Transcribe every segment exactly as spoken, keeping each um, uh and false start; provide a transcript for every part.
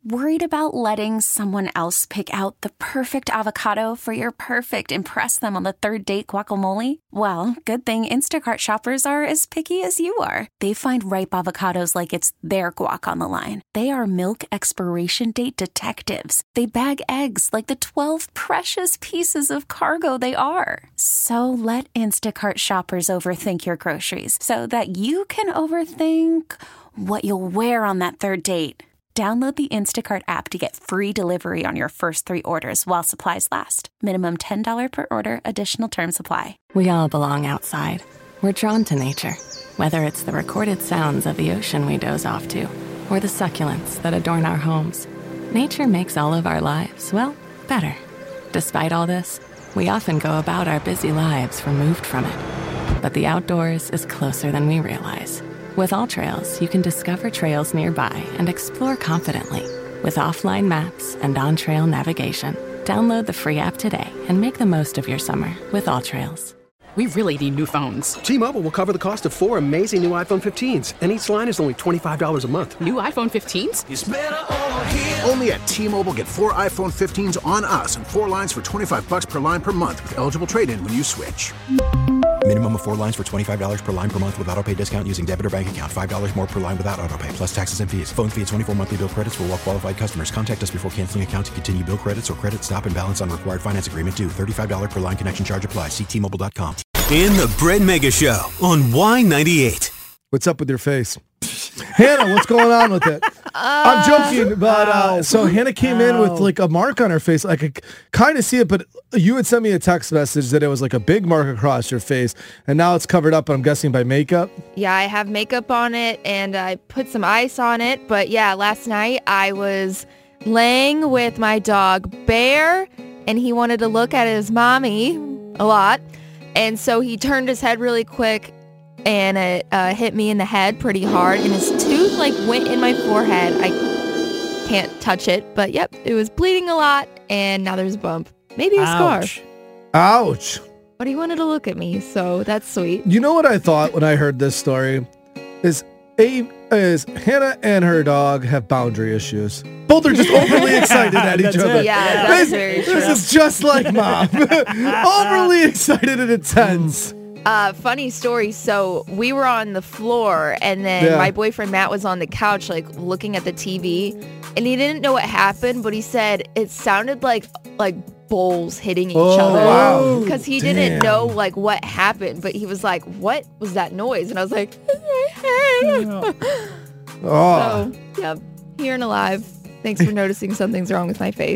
Worried about letting someone else pick out the perfect avocado for your perfect impress them on the third date guacamole? Well, good thing Instacart shoppers are as picky as you are. They find ripe avocados like it's their guac on the line. They are milk expiration date detectives. They bag eggs like the twelve precious pieces of cargo they are. So let Instacart shoppers overthink your groceries so that you can overthink what you'll wear on that third date. Download the Instacart app to get free delivery on your first three orders while supplies last. Minimum ten dollars per order. Additional terms apply. We all belong outside. We're drawn to nature. Whether it's the recorded sounds of the ocean we doze off to, or the succulents that adorn our homes, nature makes all of our lives, well, better. Despite all this, we often go about our busy lives removed from it. But the outdoors is closer than we realize. With AllTrails, you can discover trails nearby and explore confidently. With offline maps and on-trail navigation, download the free app today and make the most of your summer with AllTrails. We really need new phones. T-Mobile will cover the cost of four amazing new iPhone fifteens, and each line is only twenty-five dollars a month. New iPhone fifteens? It's better over here. Only at T-Mobile, get four iPhone fifteens on us and four lines for twenty-five dollars per line per month with eligible trade-in when you switch. Minimum of four lines for twenty-five dollars per line per month with autopay discount using debit or bank account. five dollars more per line without autopay, plus taxes and fees. Phone fee at twenty-four monthly bill credits for well-qualified customers. Contact us before canceling account to continue bill credits or credit stop and balance on required finance agreement due. thirty-five dollars per line connection charge applies. See T Mobile dot com. In the Brett Mega Show on Y ninety-eight. What's up with your face? Hannah, what's going on with it? Uh, I'm joking, but uh, so Hannah came Ow. in with like a mark on her face. I could kind of see it, but you had sent me a text message that it was like a big mark across your face, and now it's covered up, I'm guessing, by makeup. Yeah, I have makeup on it, and I put some ice on it. But yeah, last night I was laying with my dog, Bear, and he wanted to look at his mommy a lot. And so he turned his head really quick, and it uh, hit me in the head pretty hard, and his tooth like went in my forehead. I can't touch it, but yep, it was bleeding a lot, and now there's a bump. Maybe a Ouch. scar. Ouch. But he wanted to look at me, so that's sweet. You know what I thought when I heard this story? Is A is Hannah and her dog have boundary issues. Both are just overly excited at each other. It. Yeah, that's very true. This is just like mom. Overly excited and intense. Uh, funny story. So we were on the floor, and then Yeah. my boyfriend Matt was on the couch, like looking at the T V, and he didn't know what happened, but he said it sounded like like bowls hitting each Oh, other. wow. Because he Damn. didn't know like what happened, but he was like, "What was that noise?" And I was like, Oh. So, yeah, here and alive. Thanks for noticing something's wrong with my face.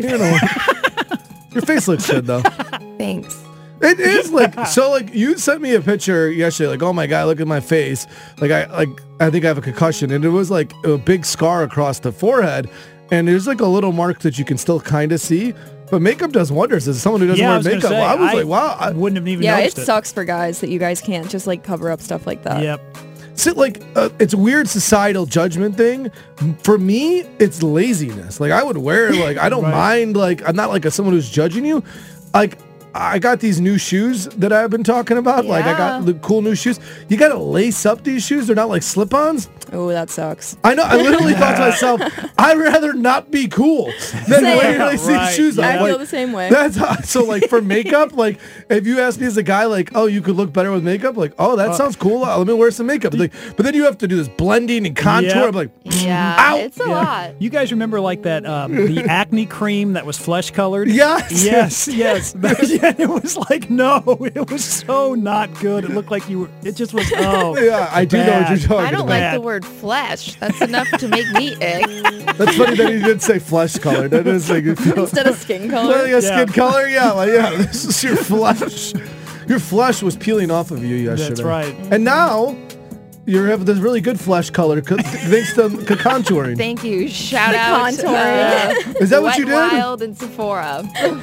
Your face looks good though. Thanks. It is like so. Like you sent me a picture yesterday. Like, oh my god, look at my face. Like I like I think I have a concussion, and it was like a big scar across the forehead, and there's like a little mark that you can still kind of see. But makeup does wonders. As someone who doesn't Yeah, I wear was gonna makeup, say, I was I like, wow. I wouldn't have even Yeah, it noticed it. sucks for guys that you guys can't just like cover up stuff like that. Yep. So, like, uh, it's a weird societal judgment thing. For me, it's laziness. Like, I would wear, like, I don't Right. mind, like, I'm not like a someone who's judging you. Like, I got these new shoes that I've been talking about. Like, I got Yeah. the cool new shoes. You got to lace up these shoes. They're not like slip-ons. Oh, that sucks. I know. I literally thought to myself, I'd rather not be cool than Same. wear lace these Right. shoes. I I'm feel like, the same way. That's how, so like for makeup, like if you ask me as a guy, like, oh, you could look better with makeup, like, oh, that sounds cool. Uh, Let me wear some makeup. Like, but then you have to do this blending and contour. Yep. I'm like, Yeah, Ow. it's a Yeah. lot. You guys remember like that um, the acne cream that was flesh colored? Yes. Yes, yes. That- yeah, it was like no, it was so not good. It looked like you were. It just was oh. yeah, I do know what you're bad. talking I don't about. like Bad. the word flesh. That's enough to make me ick. That's funny that he did say flesh color. That is like Instead of skin color. Like a skin Yeah. color. Yeah, like yeah, this is your flesh. Your flesh was peeling off of you yesterday. That's right. And now you have this really good flesh color co- thanks to c- contouring. Thank you. Shout The out contouring. to uh, Is that what Wet you did? Wild and Sephora.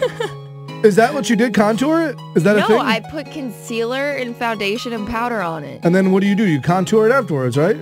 Is that what you did? Contour it? Is that a No, thing? I put concealer and foundation and powder on it. And then what do you do? You contour it afterwards, right?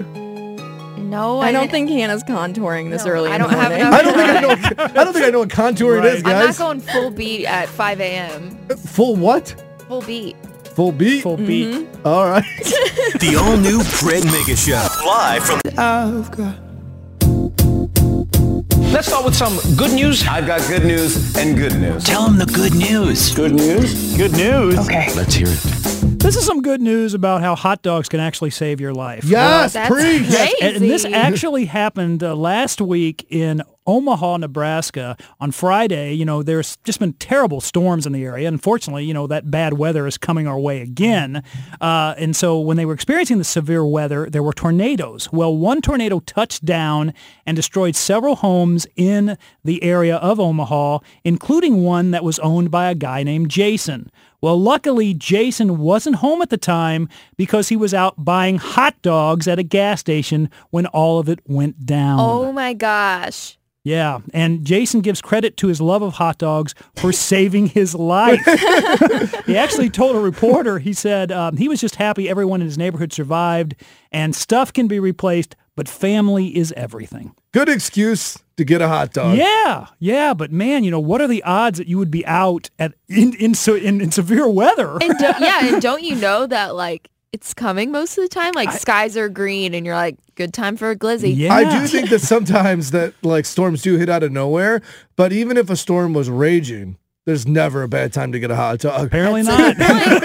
No, I don't didn't- think Hannah's contouring this No, early. I in don't the have morning. enough I don't think I know. I don't think I know what contouring Right. is, I'm not guys. going full beat at five a.m. Full what? Full beat. Full beat. Full beat. Mm-hmm. All right. The all-new Brett Mega Show. Live from I've got Let's start with some good news. I've got good news and good news. Tell them the good news. Good news? Good news. Okay. Let's hear it. This is some good news about how hot dogs can actually save your life. Yes, That's preach. crazy. And, and this actually happened uh, last week in Omaha, Nebraska. On Friday, you know, there's just been terrible storms in the area. Unfortunately, you know, that bad weather is coming our way again. Uh, and so when they were experiencing the severe weather, there were tornadoes. Well, one tornado touched down and destroyed several homes in the area of Omaha, including one that was owned by a guy named Jason. Well, luckily, Jason wasn't home at the time because he was out buying hot dogs at a gas station when all of it went down. Oh my gosh. Yeah, and Jason gives credit to his love of hot dogs for saving his life. He actually told a reporter, he said um, he was just happy everyone in his neighborhood survived, and stuff can be replaced, but family is everything. Good excuse to get a hot dog. Yeah, yeah, but man, you know, what are the odds that you would be out at in in, so, in, in severe weather? And do, yeah, and don't you know that, like, it's coming most of the time? Like, I, skies are green, and you're like, good time for a glizzy. Yeah. I do think that sometimes that like storms do hit out of nowhere, but even if a storm was raging, there's never a bad time to get a hot dog. Apparently not.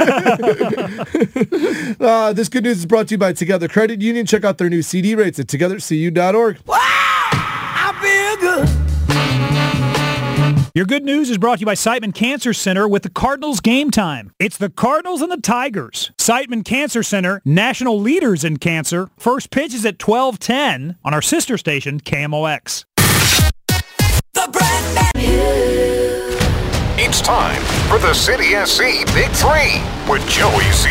uh, this good news is brought to you by Together Credit Union. Check out their new C D rates at together c u dot org. Wow! I feel good. Your good news is brought to you by Siteman Cancer Center with the Cardinals Game Time. It's the Cardinals and the Tigers. Siteman Cancer Center, national leaders in cancer. First pitch is at twelve ten on our sister station, K M O X. The Brad It's time for the City S C Big Three with Joey Z.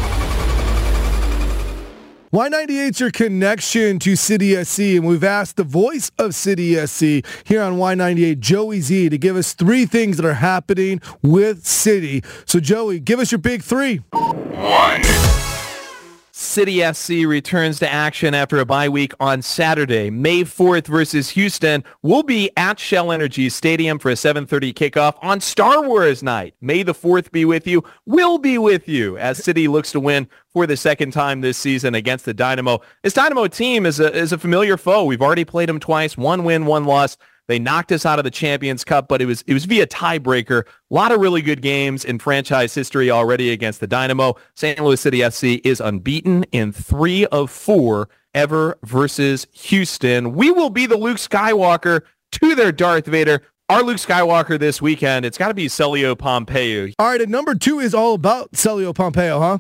Y ninety-eight's your connection to City S C, and we've asked the voice of City S C here on Y ninety-eight, Joey Z, to give us three things that are happening with City. So, Joey, give us your big three. One. City S C returns to action after a bye week on Saturday. May fourth versus Houston. We'll be at Shell Energy Stadium for a seven thirty kickoff on Star Wars night. May the fourth be with you. We'll be with you as City looks to win for the second time this season against the Dynamo. This Dynamo team is a, is a familiar foe. We've already played them twice. One win, one loss. They knocked us out of the Champions Cup, but it was it was via tiebreaker. A lot of really good games in franchise history already against the Dynamo. Saint Louis City S C is unbeaten in three of four ever versus Houston. We will be the Luke Skywalker to their Darth Vader. Our Luke Skywalker this weekend, it's got to be Celio Pompeu. All right, and number two is all about Celio Pompeu, huh?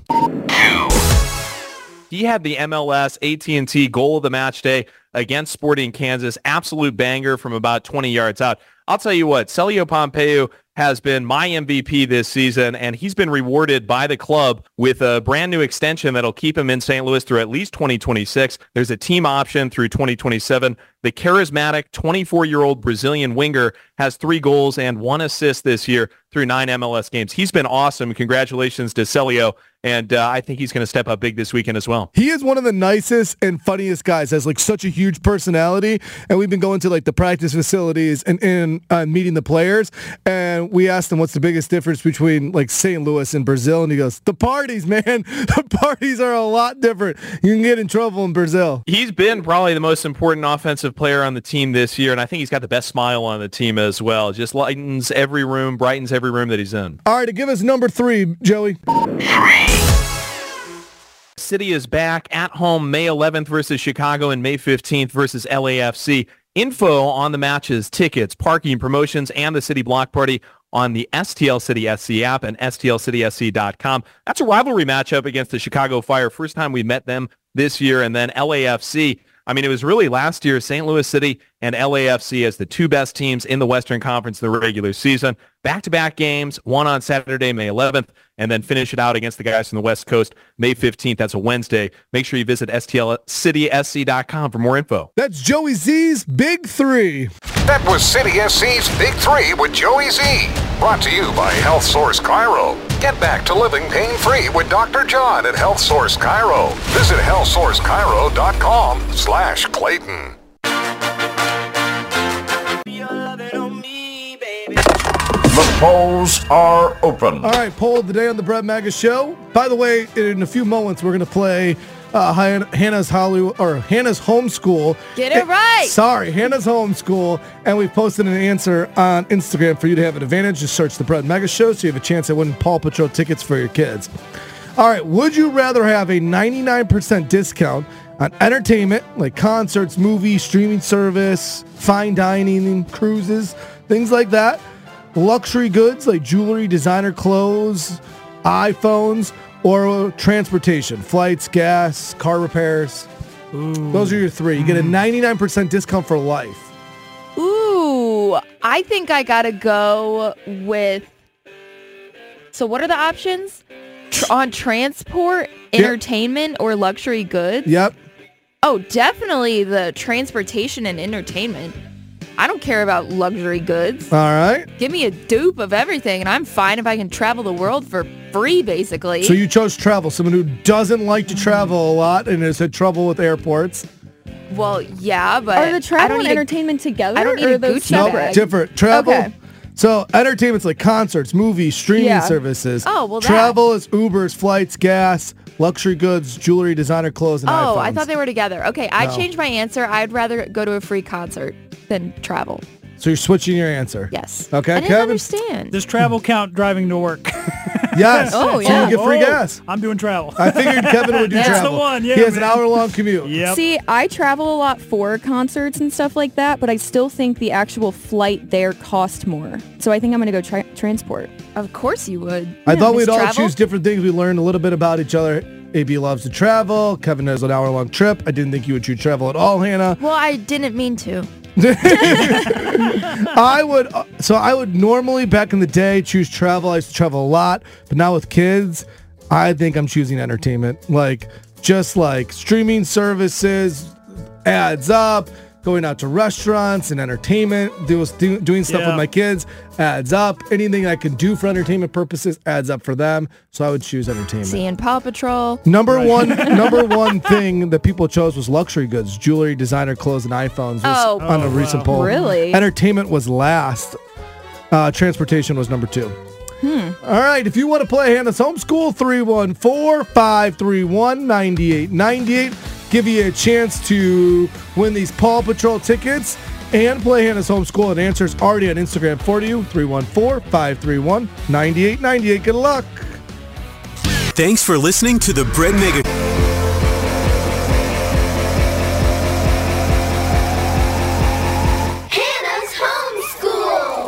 He had the M L S A T and T goal of the match day against Sporting Kansas. Absolute banger from about twenty yards out. I'll tell you what, Celio Pompeu has been my M V P this season, and he's been rewarded by the club with a brand new extension that'll keep him in Saint Louis through at least twenty twenty-six. There's a team option through twenty twenty-seven. The charismatic twenty-four-year-old Brazilian winger has three goals and one assist this year through nine M L S games. He's been awesome. Congratulations to Celio, and uh, I think he's going to step up big this weekend as well. He is one of the nicest and funniest guys, has like such a huge personality, and we've been going to like the practice facilities and, and uh, meeting the players, and we asked him what's the biggest difference between like Saint Louis and Brazil, and he goes, the parties, man. The parties are a lot different. You can get in trouble in Brazil. He's been probably the most important offensive player on the team this year, and I think he's got the best smile on the team as well. Just lightens every room, brightens every room that he's in. All right, to give us number three, Joey. City is back at home May eleventh versus Chicago and May fifteenth versus L A F C. Info on the matches, tickets, parking, promotions, and the City Block Party on the S T L City S C app and S T L City S C dot com. That's a rivalry matchup against the Chicago Fire. First time we met them this year, and then L A F C. I mean, it was really last year, Saint Louis City and L A F C as the two best teams in the Western Conference in the regular season. Back-to-back games, one on Saturday, May eleventh, and then finish it out against the guys from the West Coast, May fifteenth. That's a Wednesday. Make sure you visit S T L City S C dot com for more info. That's Joey Z's Big Three. That was City S C's Big Three with Joey Z. Brought to you by Health Source Cairo. Get back to living pain-free with Doctor John at Health Source Cairo. Visit health source cairo dot com slash Clayton. The polls are open. All right, poll of the day on the Brett Maga Show. By the way, in a few moments, we're going to play uh, Han- Hannah's Hollywood or Hannah's homeschool. Get it right. Sorry, Hannah's homeschool, and we posted an answer on Instagram for you to have an advantage. Just search the Bread Mega Show so you have a chance at winning Paw Patrol tickets for your kids. All right, would you rather have a ninety-nine percent discount on entertainment like concerts, movies, streaming service, fine dining, cruises, things like that, luxury goods like jewelry, designer clothes, iPhones, or transportation, flights, gas, car repairs? Ooh. Those are your three. You get a ninety-nine percent discount for life. Ooh, I think I gotta go with. So what are the options? Tr- on transport, entertainment, yep. or luxury goods? Yep. Oh, definitely the transportation and entertainment. I don't care about luxury goods. All right. Give me a dupe of everything, and I'm fine if I can travel the world for free, basically. So you chose travel, someone who doesn't like to travel a lot and has had trouble with airports. Well, yeah, but are the travel I don't and need entertainment a, together? I don't need or a those Gucci Nope, bag. different. Travel. Okay. So entertainment's like concerts, movies, streaming Yeah. services. Oh, well, that- Travel is Ubers, flights, gas, luxury goods, jewelry, designer clothes, and Oh, iPhones. I thought they were together. Okay, I No. changed my answer. I'd rather go to a free concert than travel. So you're switching your answer. Yes. Okay, I didn't Kevin? understand. Does travel count driving to work? Yes. Oh, So yeah. you get free Oh, gas. I'm doing travel. I figured Kevin would do That's travel. the one, yeah, he has man. an hour-long commute. Yep. See, I travel a lot for concerts and stuff like that, but I still think the actual flight there cost more. So I think I'm going to go tra- transport. Of course you would. I thought Miss we'd all Travel? choose different things. We learned a little bit about each other. A B loves to travel. Kevin has an hour-long trip. I didn't think you would choose travel at all, Hannah. Well, I didn't mean to. I would, uh, so I would normally back in the day choose travel. I used to travel a lot, but now with kids, I think I'm choosing entertainment. Like, just like streaming services adds up, going out to restaurants and entertainment, do, do, doing stuff Yeah. with my kids adds up. Anything I can do for entertainment purposes adds up for them. So I would choose entertainment. Seeing Paw Patrol. Number one, number one thing that people chose was luxury goods, jewelry, designer clothes, and iPhones. Was Oh. on a Oh, recent wow. poll. Really? Entertainment was last. Uh, transportation was number two. Hmm. All right, if you want to play Hannah's Homeschool, three one four, five three one, nine eight nine eight. Give you a chance to win these Paw Patrol tickets and play Hannah's Homeschool. And answers already on Instagram for you, three one four, five three one, nine eight nine eight. Good luck. Thanks for listening to the Bread Mega. Hannah's Homeschool.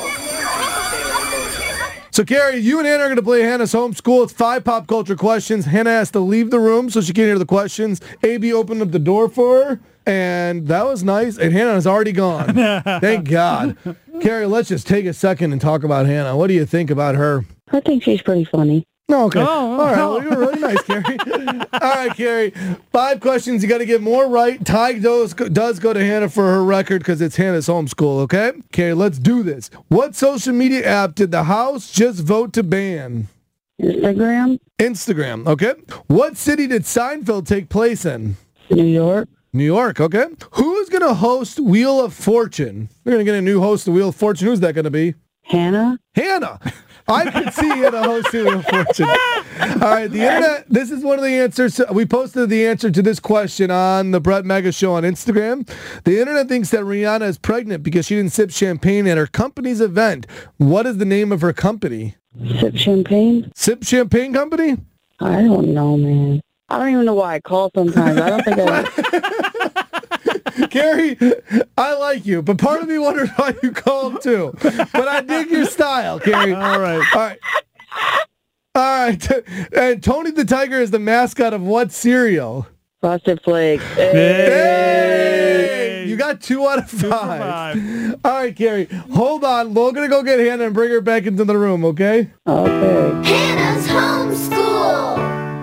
So, Carrie, you and Hannah are going to play Hannah's Homeschool. It's five pop culture questions. Hannah has to leave the room so she can't hear the questions. A B opened up the door for her, and that was nice. And Hannah is already gone. Thank God. Carrie, let's just take a second and talk about Hannah. What do you think about her? I think she's pretty funny. Oh, okay. Oh, All right. Well, you're really nice, Carrie. All right, Carrie. Five questions. You got to get more right. Ty does, does go to Hannah for her record because it's Hannah's Homeschool, okay? Carrie, let's do this. What social media app did the House just vote to ban? Instagram. Instagram, okay. What city did Seinfeld take place in? New York. New York, okay. Who's going to host Wheel of Fortune? We're going to get a new host of Wheel of Fortune. Who's that going to be? Hannah. Hannah. I could see Hannah hosting Wheel of Fortune. All right, the internet, this is one of the answers. We posted the answer to this question on the Brett Mega Show on Instagram. The internet thinks that Rihanna is pregnant because she didn't sip champagne at her company's event. What is the name of her company? Sip Champagne. Sip Champagne Company? I don't know, man. I don't even know why I call sometimes. I don't think I... Carrie, I like you, but part of me wonders why you called too. But I dig your style, Carrie. All right. All right. All right. And Tony the Tiger is the mascot of what cereal? Frosted Flakes. Hey! Hey! You got two out of five. Two for five. All right, Carrie. Hold on. We're going to go get Hannah and bring her back into the room, okay? Okay. Hannah's Homeschool.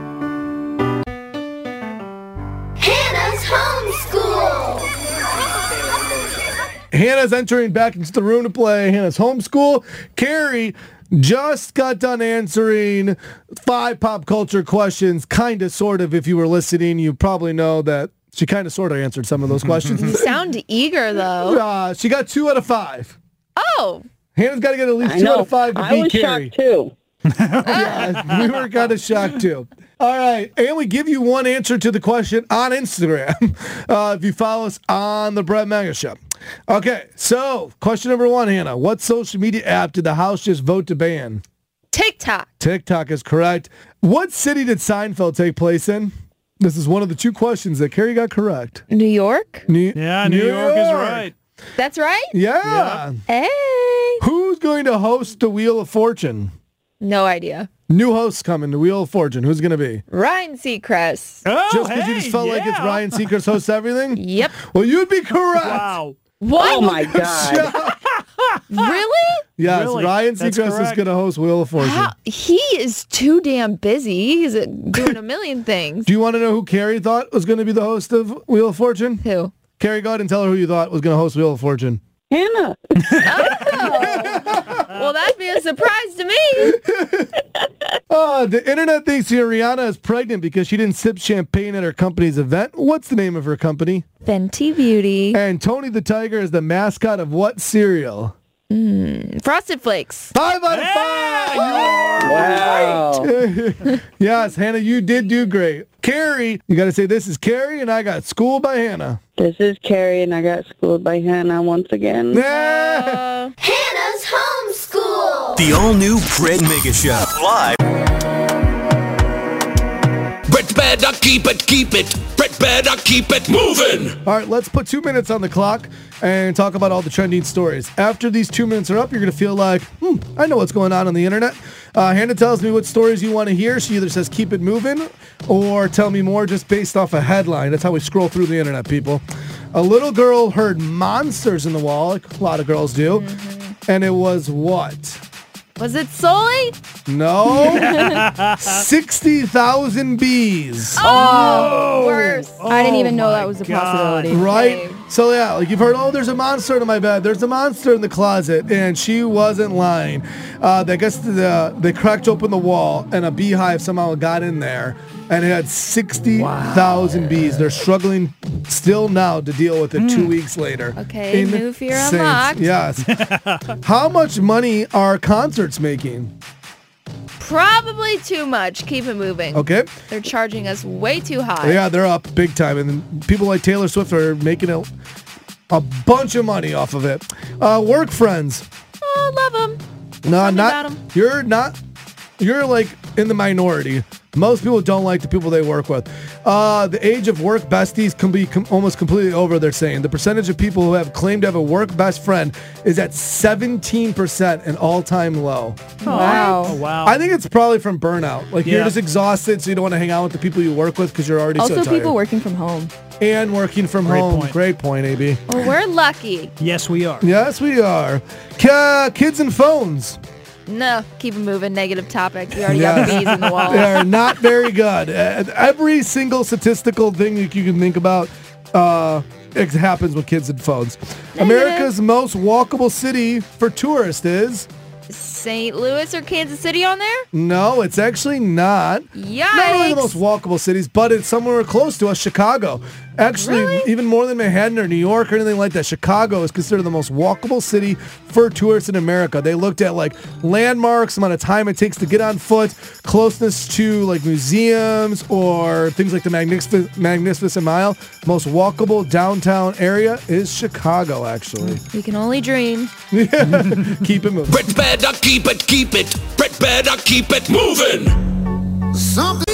Hannah's Homeschool. Hannah's entering back into the room to play Hannah's Homeschool. Carrie just got done answering five pop culture questions, kind of, sort of. If you were listening, you probably know that she kind of, sort of answered some of those questions. You sound eager, though. Uh, she got two out of five. Oh. Hannah's got to get at least I two know. out of five to I beat was Carrie. shocked, too. Yeah, we were kind of shocked, too. All right. And we give you one answer to the question on Instagram uh, if you follow us on the Brett Mega Show. Okay, so question number one, Hannah. What social media app did the House just vote to ban? TikTok. TikTok is correct. What city did Seinfeld take place in? This is one of the two questions that Carrie got correct. New York? New- Yeah, New, York. is right. That's right? Yeah. Hey. Who's going to host the Wheel of Fortune? No idea. New hosts coming to Wheel of Fortune. Who's going to be? Ryan Seacrest. Oh, Just because you just felt like it's Ryan Seacrest hosts everything? Yep. Well, you'd be correct. Wow. What? Oh, my God. Really? Yes, Really? Ryan That's Seacrest is correct. going to host Wheel of Fortune. How? He is too damn busy. He's uh, doing a million things. Do you want to know who Carrie thought was going to be the host of Wheel of Fortune? Who? Carrie, go ahead and tell her who you thought was going to host Wheel of Fortune. Hannah. Oh. Well, that'd be a surprise to me. Oh, the internet thinks Rihanna is pregnant because she didn't sip champagne at her company's event. What's the name of her company? Fenty Beauty. And Tony the Tiger is the mascot of what cereal? Mm, Frosted Flakes. Five out of five! Wow. Yes, Hannah, you did do great. Carrie, you got to say this is Carrie, and I got schooled by Hannah. This is Carrie, and I got schooled by Hannah once again. Uh, Hannah's homeschool. The all-new Brett Mega Show. Live. Brett better keep it, keep it. Brett better keep it moving. All right, let's put two minutes on the clock and talk about all the trending stories. After these two minutes are up, you're going to feel like, hmm, I know what's going on on the internet. Uh, Hannah tells me what stories you want to hear. She either says keep it moving or tell me more just based off a headline. That's how we scroll through the internet, people. A little girl heard monsters in the wall, like a lot of girls do, mm-hmm. and it was what? Was it Sully? No. sixty thousand bees. Oh, worse. Oh, I didn't even know my that was a God. possibility. Right? So, yeah, like you've heard, oh, there's a monster in my bed. There's a monster in the closet. And she wasn't lying. Uh, I guess the, they cracked open the wall and a beehive somehow got in there. And it had sixty thousand wow. bees. They're struggling still now to deal with it mm. two weeks later. Okay, new fear unlocked. Yes. How much money are concerts making? Probably too much. Keep it moving. Okay. They're charging us way too high. Yeah, they're up big time. And then people like Taylor Swift are making a, a bunch of money off of it. Uh, work friends. Oh, love them. No, Tell not. You're not. You're like in the minority. Most people don't like the people they work with. Uh, the age of work besties can be com- almost completely over, they're saying. The percentage of people who have claimed to have a work best friend is at seventeen percent, an all-time low. Oh, wow. Oh, wow. I think it's probably from burnout. Like, Yeah. you're just exhausted, so you don't want to hang out with the people you work with because you're already Also, so tired. people working from home. And working from Great home. point. Great point, A B. Well, we're lucky. Yes, we are. Yes, we are. K- kids and phones. No, keep it moving. Negative topic. We already Yes. have bees in the wall. They're not very good. Uh, every single statistical thing that you can think about uh, it happens with kids and phones. Negative. America's most walkable city for tourists is? Saint Louis or Kansas City on there? No, it's actually not. Yikes. Not really the most walkable cities, but it's somewhere close to us, Chicago. Actually, Really? even more than Manhattan or New York or anything like that, Chicago is considered the most walkable city for tourists in America. They looked at like landmarks, amount of time it takes to get on foot, closeness to like museums or things like the Magnific- Magnificent Mile. Most walkable downtown area is Chicago, actually. We can only dream. Keep it moving. Brett better keep it, keep it. Brett better keep it moving. Something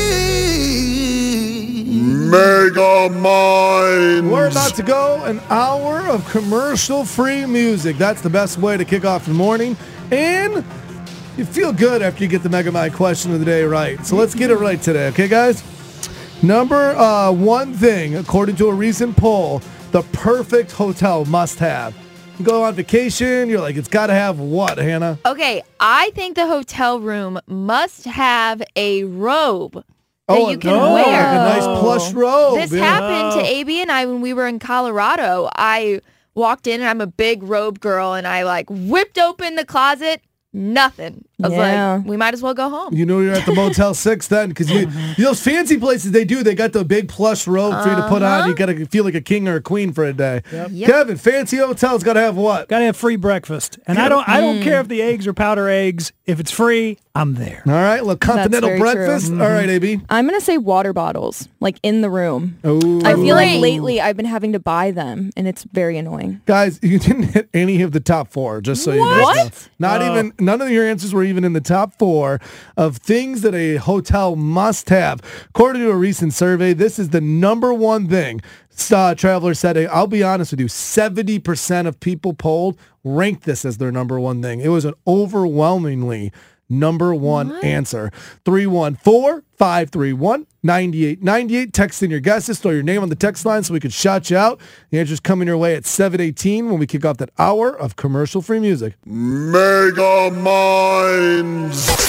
Mega Mind. We're about to go an hour of commercial-free music. That's the best way to kick off the morning. And you feel good after you get the Mega Mind question of the day right. So let's get it right today, okay, guys? Number uh, one thing, according to a recent poll, the perfect hotel must have. You go on vacation, you're like, it's got to have what, Hannah? Okay, I think the hotel room must have a robe that Oh, you can oh, wear. like a nice plush robe. This yeah. happened to A B and I when we were in Colorado. I walked in and I'm a big robe girl and I like whipped open the closet. Nothing. I was Yeah. like, we might as well go home. You know you're at the Motel six then, because you, those fancy places they do, they got the big plush robe for you to put on. You got to feel like a king or a queen for a day. Yep. Kevin, fancy hotels got to have what? Got to have free breakfast. And I don't I don't care if the eggs are powder eggs. If it's free, I'm there. All right, look, continental very breakfast. true. All right, A B. I'm going to say water bottles, like in the room. Oh, I feel like lately I've been having to buy them, and it's very annoying. Guys, you didn't hit any of the top four, just so you guys What? know. Not Oh. even, none of your answers were even in the top four of things that a hotel must have. According to a recent survey, this is the number one thing. Uh, Traveler said, I'll be honest with you, seventy percent of people polled ranked this as their number one thing. It was an overwhelmingly number one what? answer. three one four, five three one, nine eight nine eight. Text in your guesses. Throw your name on the text line so we can shout you out. The answer's coming your way at seven eighteen when we kick off that hour of commercial-free music. Mega Minds.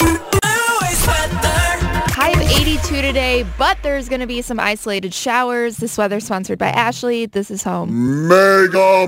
High of eighty-two today, but there's going to be some isolated showers. This weather sponsored by Ashley. This is home. Mega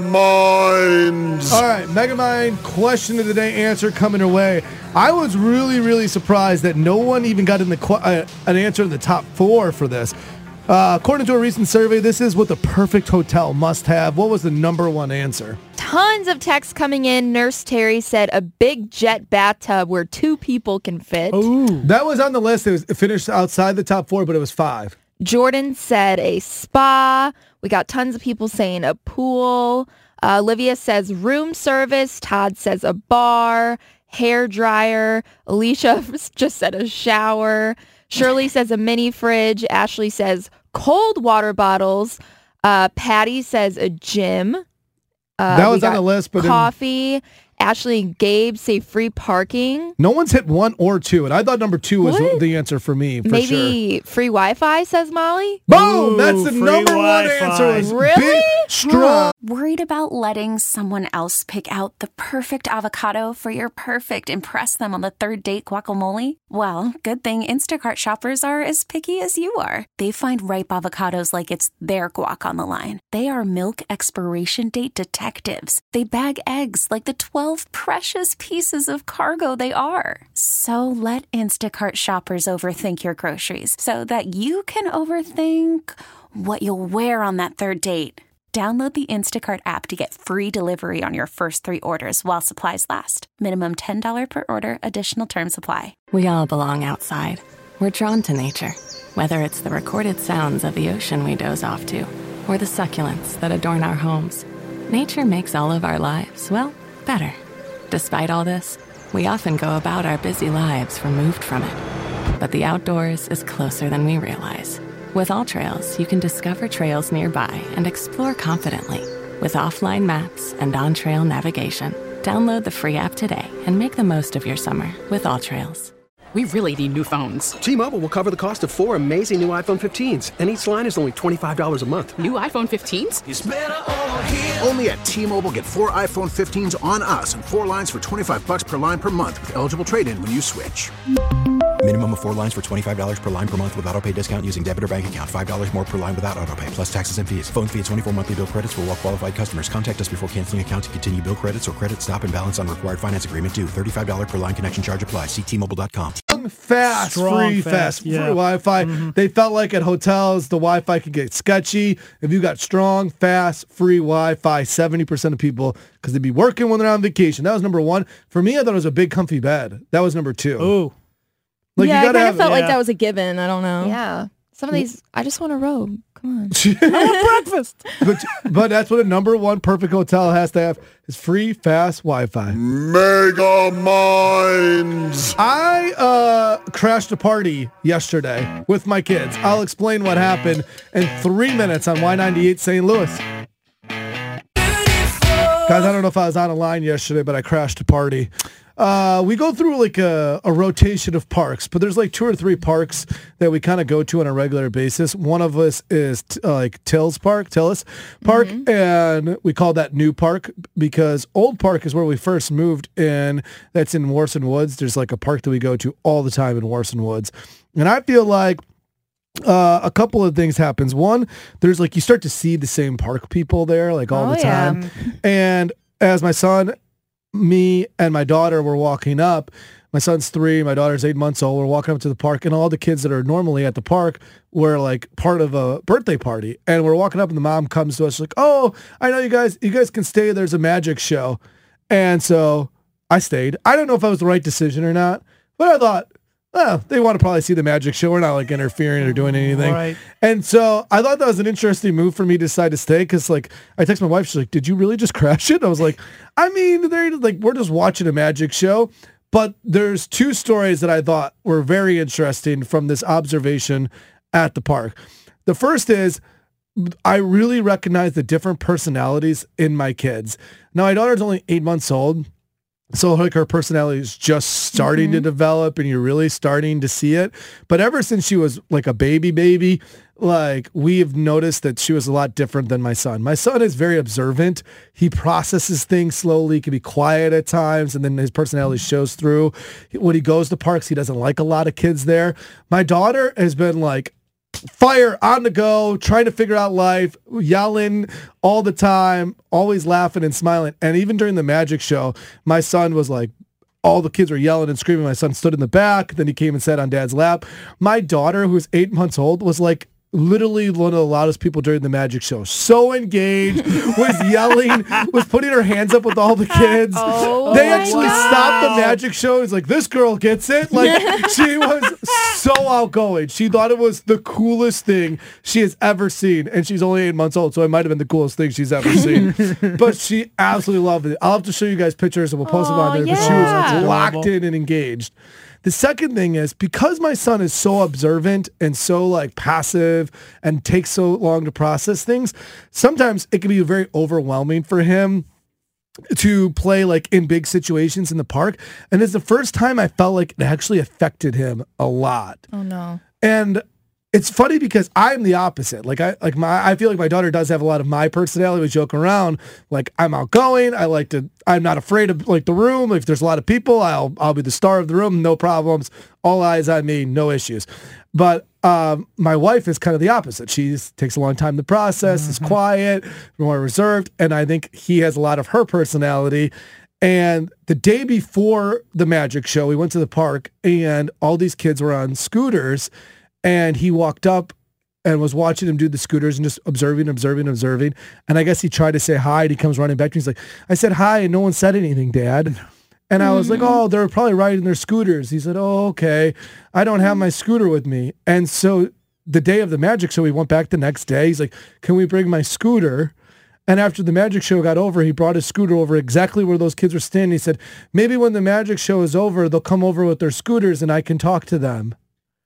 Minds. All right, Mega Mind question of the day answer coming your way. I was really, really surprised that no one even got in the qu- uh, an answer in the top four for this. Uh, according to a recent survey, this is what the perfect hotel must have. What was the number one answer? Tons of texts coming in. Nurse Terry said a big jet bathtub where two people can fit. Ooh. That was on the list. It was finished outside the top four, but it was five. Jordan said a spa. We got tons of people saying a pool. Uh, Olivia says room service. Todd says a bar. Hair dryer. Alicia just said a shower. Shirley says a mini fridge. Ashley says cold water bottles. Uh, Patty says a gym. Uh, that was on the list, but coffee. In... Ashley and Gabe say free parking. No one's hit one or two, and I thought number two was what? the answer for me. For Maybe sure. free Wi-Fi, says Molly. Boom! Ooh, that's the number Wi-Fi. one answer. Really? Big, strong. Worried about letting someone else pick out the perfect avocado for your perfect impress them on the third date guacamole? Well, good thing Instacart shoppers are as picky as you are. They find ripe avocados like it's their guac on the line. They are milk expiration date detectives. They bag eggs like the twelve precious pieces of cargo they are. So let Instacart shoppers overthink your groceries so that you can overthink what you'll wear on that third date. Download the Instacart app to get free delivery on your first three orders while supplies last. Minimum ten dollars per order. Additional terms apply. We all belong outside. We're drawn to nature, whether it's the recorded sounds of the ocean we doze off to, or the succulents that adorn our homes. Nature makes all of our lives, well, better. Despite all this, we often go about our busy lives removed from it. But the outdoors is closer than we realize. With AllTrails, you can discover trails nearby and explore confidently. With offline maps and on-trail navigation, download the free app today and make the most of your summer with AllTrails. We really need new phones. T-Mobile will cover the cost of four amazing new iPhone fifteens, and each line is only twenty-five dollars a month. New iPhone fifteens? It's better over here. Only at T-Mobile, get four iPhone fifteens on us and four lines for twenty-five bucks per line per month with eligible trade-in when you switch. Minimum of four lines for twenty-five dollars per line per month with autopay discount using debit or bank account. five dollars more per line without autopay, plus taxes and fees. Phone fee at twenty-four monthly bill credits for well-qualified customers. Contact us before canceling account to continue bill credits or credit stop and balance on required finance agreement due. thirty-five dollars per line connection charge applies. See T Mobile dot com. Fast, Strong, free, fast, fast, yeah. free Wi-Fi. Mm-hmm. They felt like at hotels, the Wi-Fi could get sketchy. If you got strong, fast, free Wi-Fi, seventy percent of people, because they'd be working when they're on vacation. That was number one. For me, I thought it was a big, comfy bed. That was number two. Ooh. Like, yeah, you I gotta kind have, of felt yeah. like that was a given. I don't know. Yeah. Some of these, I just want a robe. Come on. I want breakfast. but, but that's what a number one perfect hotel has to have is free, fast Wi-Fi. Mega Minds. I uh, crashed a party yesterday with my kids. I'll explain what happened in three minutes on Y ninety-eight Saint Louis. Guys, I don't know if I was on a line yesterday, but I crashed a party. Uh, we go through like a, a rotation of parks, but there's like two or three parks that we kind of go to on a regular basis. One of us is t- uh, like Tills Park, Tillis Park, mm-hmm. and we call that New Park because Old Park is where we first moved in. That's in Warson Woods. There's like a park that we go to all the time in Warson Woods. And I feel like Uh, a couple of things happens. One, there's like you start to see the same park people there like all oh, the time. Yeah. And as my son, me, and my daughter were walking up, My son's three. My daughter's eight months old. We're walking up to the park, and all the kids that are normally at the park were like part of a birthday party. And we're walking up, and the mom comes to us like, "Oh, I know you guys. You guys can stay. There's a magic show." And so I stayed. I don't know if that was the right decision or not, but I thought, oh, they want to probably see the magic show. We're not like interfering or doing anything. Right. And so I thought that was an interesting move for me to decide to stay because, like, I text my wife. She's like, "Did you really just crash it?" I was like, "I mean, they're like, we're just watching a magic show." But there's two stories that I thought were very interesting from this observation at the park. The first is I really recognize the different personalities in my kids. Now, my daughter's only eight months old, so like her personality is just starting mm-hmm. to develop, and you're really starting to see it. But ever since she was like a baby baby, like we've noticed that she was a lot different than my son. My son is very observant. He processes things slowly, can be quiet at times, and then his personality shows through. When he goes to parks, he doesn't like a lot of kids there. My daughter has been like fire on the go, trying to figure out life, yelling all the time, always laughing and smiling. And even during the magic show, my son was like, all the kids were yelling and screaming. My son stood in the back. Then he came and sat on Dad's lap. My daughter, who was eight months old, was like literally one of the loudest people during the magic show. So engaged, was yelling, was putting her hands up with all the kids. Oh they my actually God. stopped the magic show. It's like, this girl gets it. Like, she was so outgoing. She thought it was the coolest thing she has ever seen. And she's only eight months old, so it might have been the coolest thing she's ever seen. But she absolutely loved it. I'll have to show you guys pictures and we'll post them on there because yeah. she was locked in and engaged. The second thing is, because my son is so observant and so like passive and takes so long to process things, sometimes it can be very overwhelming for him to play like in big situations in the park. And it's the first time I felt like it actually affected him a lot. Oh no. And it's funny because I'm the opposite. Like I like my I feel like my daughter does have a lot of my personality. We joke around. Like I'm outgoing. I like to I'm not afraid of like the room. If there's a lot of people, I'll I'll be the star of the room, no problems. All eyes on me, no issues. But um, my wife is kind of the opposite. She takes a long time to process, mm-hmm. is quiet, more reserved, and I think he has a lot of her personality. And the day before the magic show, we went to the park and all these kids were on scooters. And he walked up and was watching him do the scooters and just observing, observing, observing. And I guess he tried to say hi, and he comes running back to me. He's like, "I said hi, and no one said anything, Dad." And I was like, "Oh, they're probably riding their scooters." He said, "Oh, okay. I don't have my scooter with me." And so the day of the magic show, we went back the next day. He's like, "Can we bring my scooter?" And after the magic show got over, he brought his scooter over exactly where those kids were standing. He said, "Maybe when the magic show is over, they'll come over with their scooters, and I can talk to them."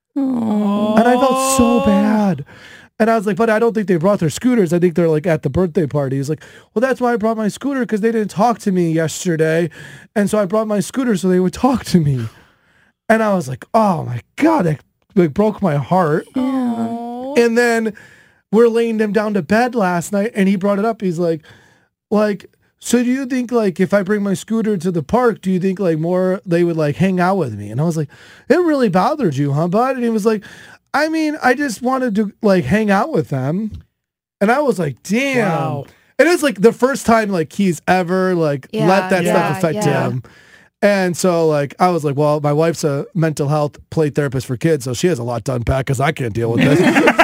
Aww. And I felt so bad. And I was like, "But I don't think they brought their scooters. I think they're like at the birthday party." He's like, "Well, that's why I brought my scooter, because they didn't talk to me yesterday. And so I brought my scooter so they would talk to me." And I was like, oh my God, that like broke my heart. Aww. And then we're laying him down to bed last night and he brought it up. He's like, like, "So do you think like if I bring my scooter to the park, do you think like more they would like hang out with me?" And I was like, "It really bothered you, huh, bud?" And he was like, "I mean, I just wanted to like hang out with them." And I was like, damn. Wow. And it's like the first time like he's ever like Yeah, let that yeah, stuff affect yeah. him. And so like I was like, well, my wife's a mental health play therapist for kids, so she has a lot to unpack because I can't deal with this.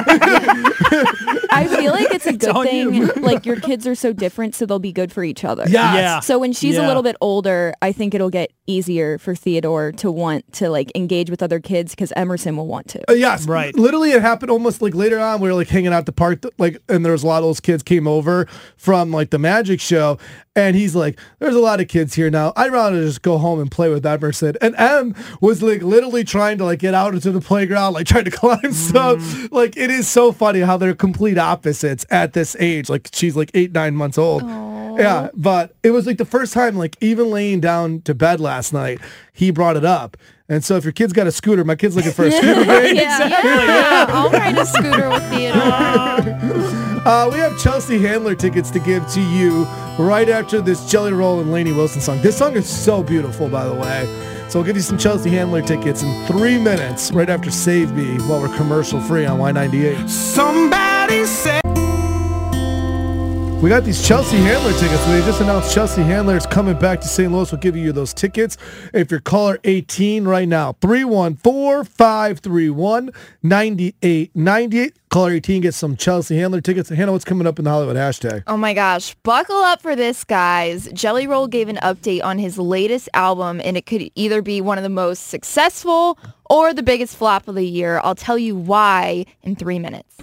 I feel like it's a good on thing. you. Like your kids are so different, so they'll be good for each other. Yes. Yeah. So when she's Yeah. a little bit older, I think it'll get easier for Theodore to want to like engage with other kids because Emerson will want to. Uh, yes, Right. Literally, it happened almost like later on. We were like hanging out at the park, like, and there was a lot of those kids came over from like the magic show, and he's like, "There's a lot of kids here now. I'd rather just go home and play with Emerson." And Em was like literally trying to like get out into the playground, like trying to climb Mm. stuff. Like it is so funny how they're complete opposites at this age. Like she's like eight, nine months old. Aww. Yeah, but it was like the first time, like even laying down to bed last night, he brought it up. And so if your kid's got a scooter, my kid's looking for a scooter. Right? Yeah, yeah. I'll ride a scooter with Theodore. Uh, we have Chelsea Handler tickets to give to you right after this Jelly Roll and Lainey Wilson song. This song is so beautiful, by the way. So we'll give you some Chelsea Handler tickets in three minutes right after Save Me while we're commercial free on Y ninety-eight. Somebody say. We got these Chelsea Handler tickets. They just announced Chelsea Handler is coming back to Saint Louis. We'll give you those tickets if you're caller eighteen right now. three one four, five three one, nine eight nine eight. Caller eighteen gets some Chelsea Handler tickets. Hannah, what's coming up in the Hollywood hashtag? Oh my gosh. Buckle up for this, guys. Jelly Roll gave an update on his latest album, and it could either be one of the most successful or the biggest flop of the year. I'll tell you why in three minutes.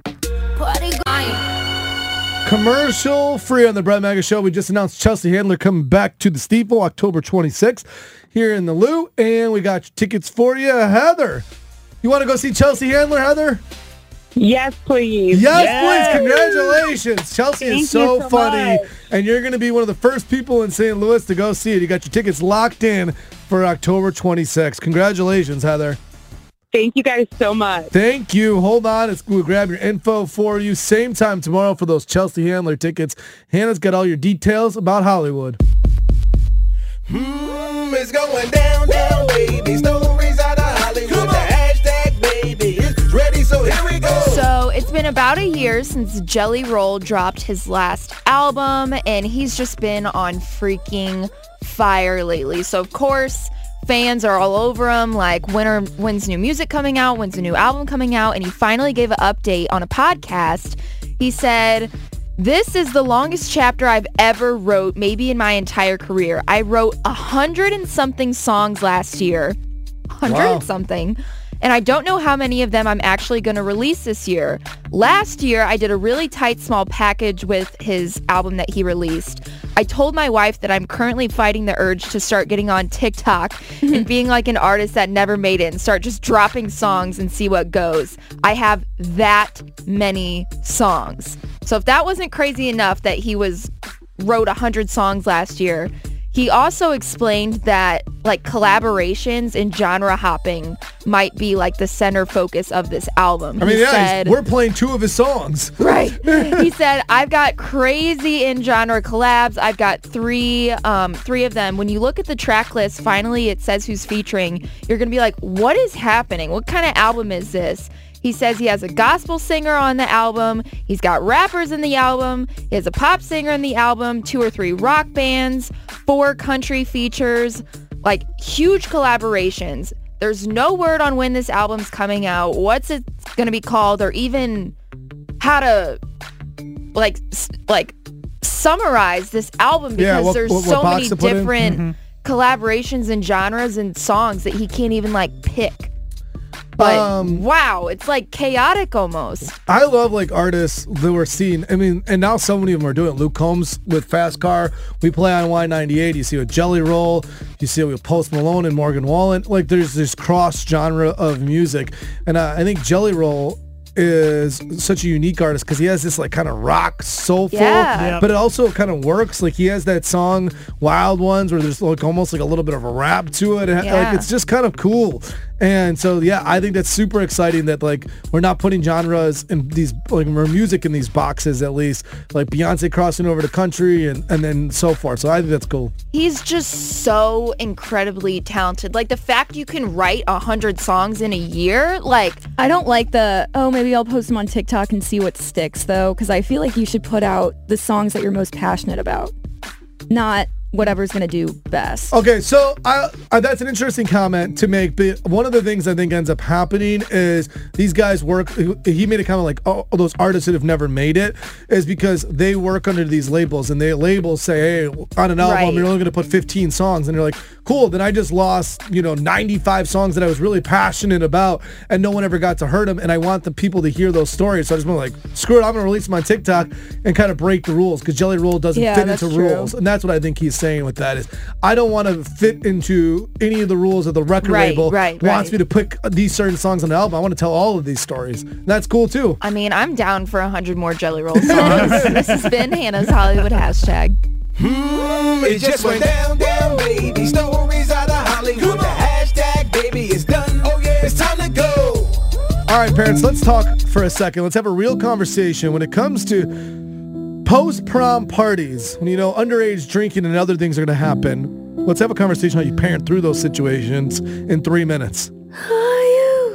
Commercial free on the Brett Mega Show. We just announced Chelsea Handler coming back to the Steeple October twenty-sixth here in the Lou, and we got tickets for you. Heather, you want to go see Chelsea Handler, Heather? Yes, please. Yes, yes. please. Congratulations. Chelsea Thank is so, so funny, much. and you're going to be one of the first people in Saint Louis to go see it. You got your tickets locked in for October twenty-sixth. Congratulations, Heather. Thank you guys so much. Thank you. Hold on. It's, we'll grab your info for you. Same time tomorrow for those Chelsea Handler tickets. Hannah's got all your details about Hollywood. Hmm, it's going down, down, baby. Stories out of Hollywood. The hashtag, baby, it's ready, so here we go. So it's been about a year since Jelly Roll dropped his last album, and he's just been on freaking fire lately. So, of course, fans are all over him, like, when are, when's new music coming out? When's the new album coming out? And he finally gave an update on a podcast. He said, "This is the longest chapter I've ever wrote, maybe in my entire career. I wrote a hundred and something songs last year. Hundred Wow. and something. And I don't know how many of them I'm actually going to release this year. Last year, I did a really tight, small package with his album that he released. I told my wife that I'm currently fighting the urge to start getting on TikTok and being like an artist that never made it and start just dropping songs and see what goes. I have that many songs." So if that wasn't crazy enough that he was wrote one hundred songs last year, he also explained that like collaborations and genre hopping might be like the center focus of this album. I mean, He yeah, said, he's- we're playing two of his songs. Right. He said, "I've got crazy in genre collabs. I've got three, um, three of them. When you look at the track list, finally it says who's featuring. You're going to be like, what is happening? What kind of album is this?" He says he has a gospel singer on the album. He's got rappers in the album. He has a pop singer in the album, two or three rock bands, four country features, like huge collaborations. There's no word on when this album's coming out, what's it going to be called, or even how to like s- like summarize this album, because Yeah, what- there's what- what so box many to put in. different Mhm. collaborations and genres and songs that he can't even like pick. But Um, wow, it's like chaotic almost. I love like artists that we're seeing. I mean, and now so many of them are doing it. Luke Combs with Fast Car. We play on Y ninety-eight. You see it with Jelly Roll. You see it with Post Malone and Morgan Wallen. Like there's this cross genre of music, and uh, I think Jelly Roll is such a unique artist because he has this like kind of rock soulful, Yeah. Yep. but it also kind of works. Like he has that song Wild Ones where there's like almost like a little bit of a rap to it. And, Yeah. Like it's just kind of cool. And so yeah, I think that's super exciting that like we're not putting genres in these like more music in these boxes, at least like Beyonce crossing over to country and and then so forth. So I think that's cool. He's just so incredibly talented. Like the fact you can write a hundred songs in a year, like I don't like the, oh, maybe I'll post them on TikTok and see what sticks, though, because I feel like you should put out the songs that you're most passionate about, not whatever's going to do best. Okay, so I, I, that's an interesting comment to make, but one of the things I think ends up happening is these guys work, he made a comment like, oh, those artists that have never made it, is because they work under these labels, and they labels say, hey, on an album, Right. you're only going to put fifteen songs, and you're like, cool, then I just lost, you know, ninety-five songs that I was really passionate about, and no one ever got to hear them, and I want the people to hear those stories, so I just went like, screw it, I'm going to release them on TikTok and kind of break the rules, because Jelly Roll doesn't Yeah, fit that's into true. rules, and that's what I think he's saying with that is I don't want to fit into any of the rules of the record Right, label right, wants right. me to pick these certain songs on the album. I want to tell all of these stories. And that's cool too. I mean, I'm down for a hundred more Jelly Roll songs. This has been Hannah's Hollywood hashtag. Hmm, it just went down, down, baby. Stories out of Hollywood. The hashtag, baby, is done. Oh yeah, it's time to go. All right, parents, let's talk for a second. Let's have a real conversation when it comes to post-prom parties, when you know underage drinking and other things are going to happen. Let's have a conversation how you parent through those situations in three minutes.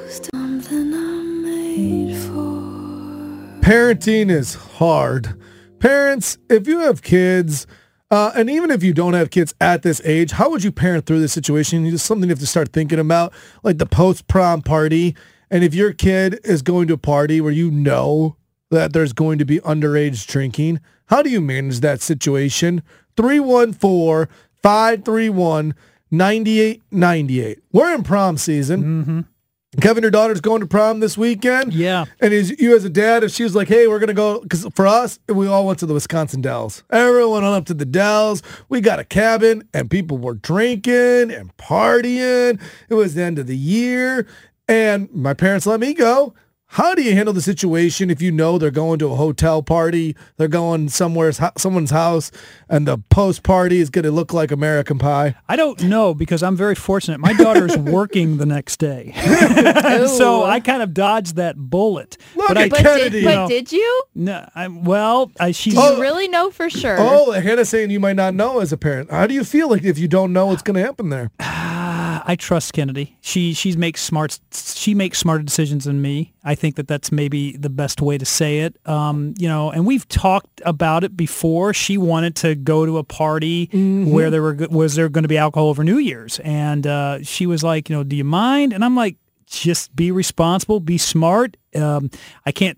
Parenting is hard. Parents, if you have kids, uh, and even if you don't have kids at this age, how would you parent through this situation? It's something you have to start thinking about, like the post-prom party. And if your kid is going to a party where you know that there's going to be underage drinking, how do you manage that situation? three one four, five three one, nine eight nine eight. We're in prom season. Mm-hmm. Kevin, your daughter's going to prom this weekend. Yeah. And is you as a dad, if she was like, hey, we're going to go, because for us, we all went to the Wisconsin Dells. Everyone went up to the Dells. We got a cabin, and people were drinking and partying. It was the end of the year, and my parents let me go. How do you handle the situation if you know they're going to a hotel party, they're going somewhere, someone's house, and the post party is going to look like American Pie? I don't know because I'm very fortunate. My daughter's working the next day, so I kind of dodged that bullet. Look but at I, But, Kennedy. did, you know, but did you? No, I, well, I, she's. Do you really know for sure? Oh, Hannah's saying you might not know as a parent. How do you feel like if you don't know what's going to happen there? I trust Kennedy. She she makes smart she makes smarter decisions than me. I think that that's maybe the best way to say it. Um, you know, and we've talked about it before. She wanted to go to a party Mm-hmm. where there were was there going to be alcohol over New Year's, and uh, she was like, you know, do you mind? And I'm like, just be responsible, be smart. Um, I can't.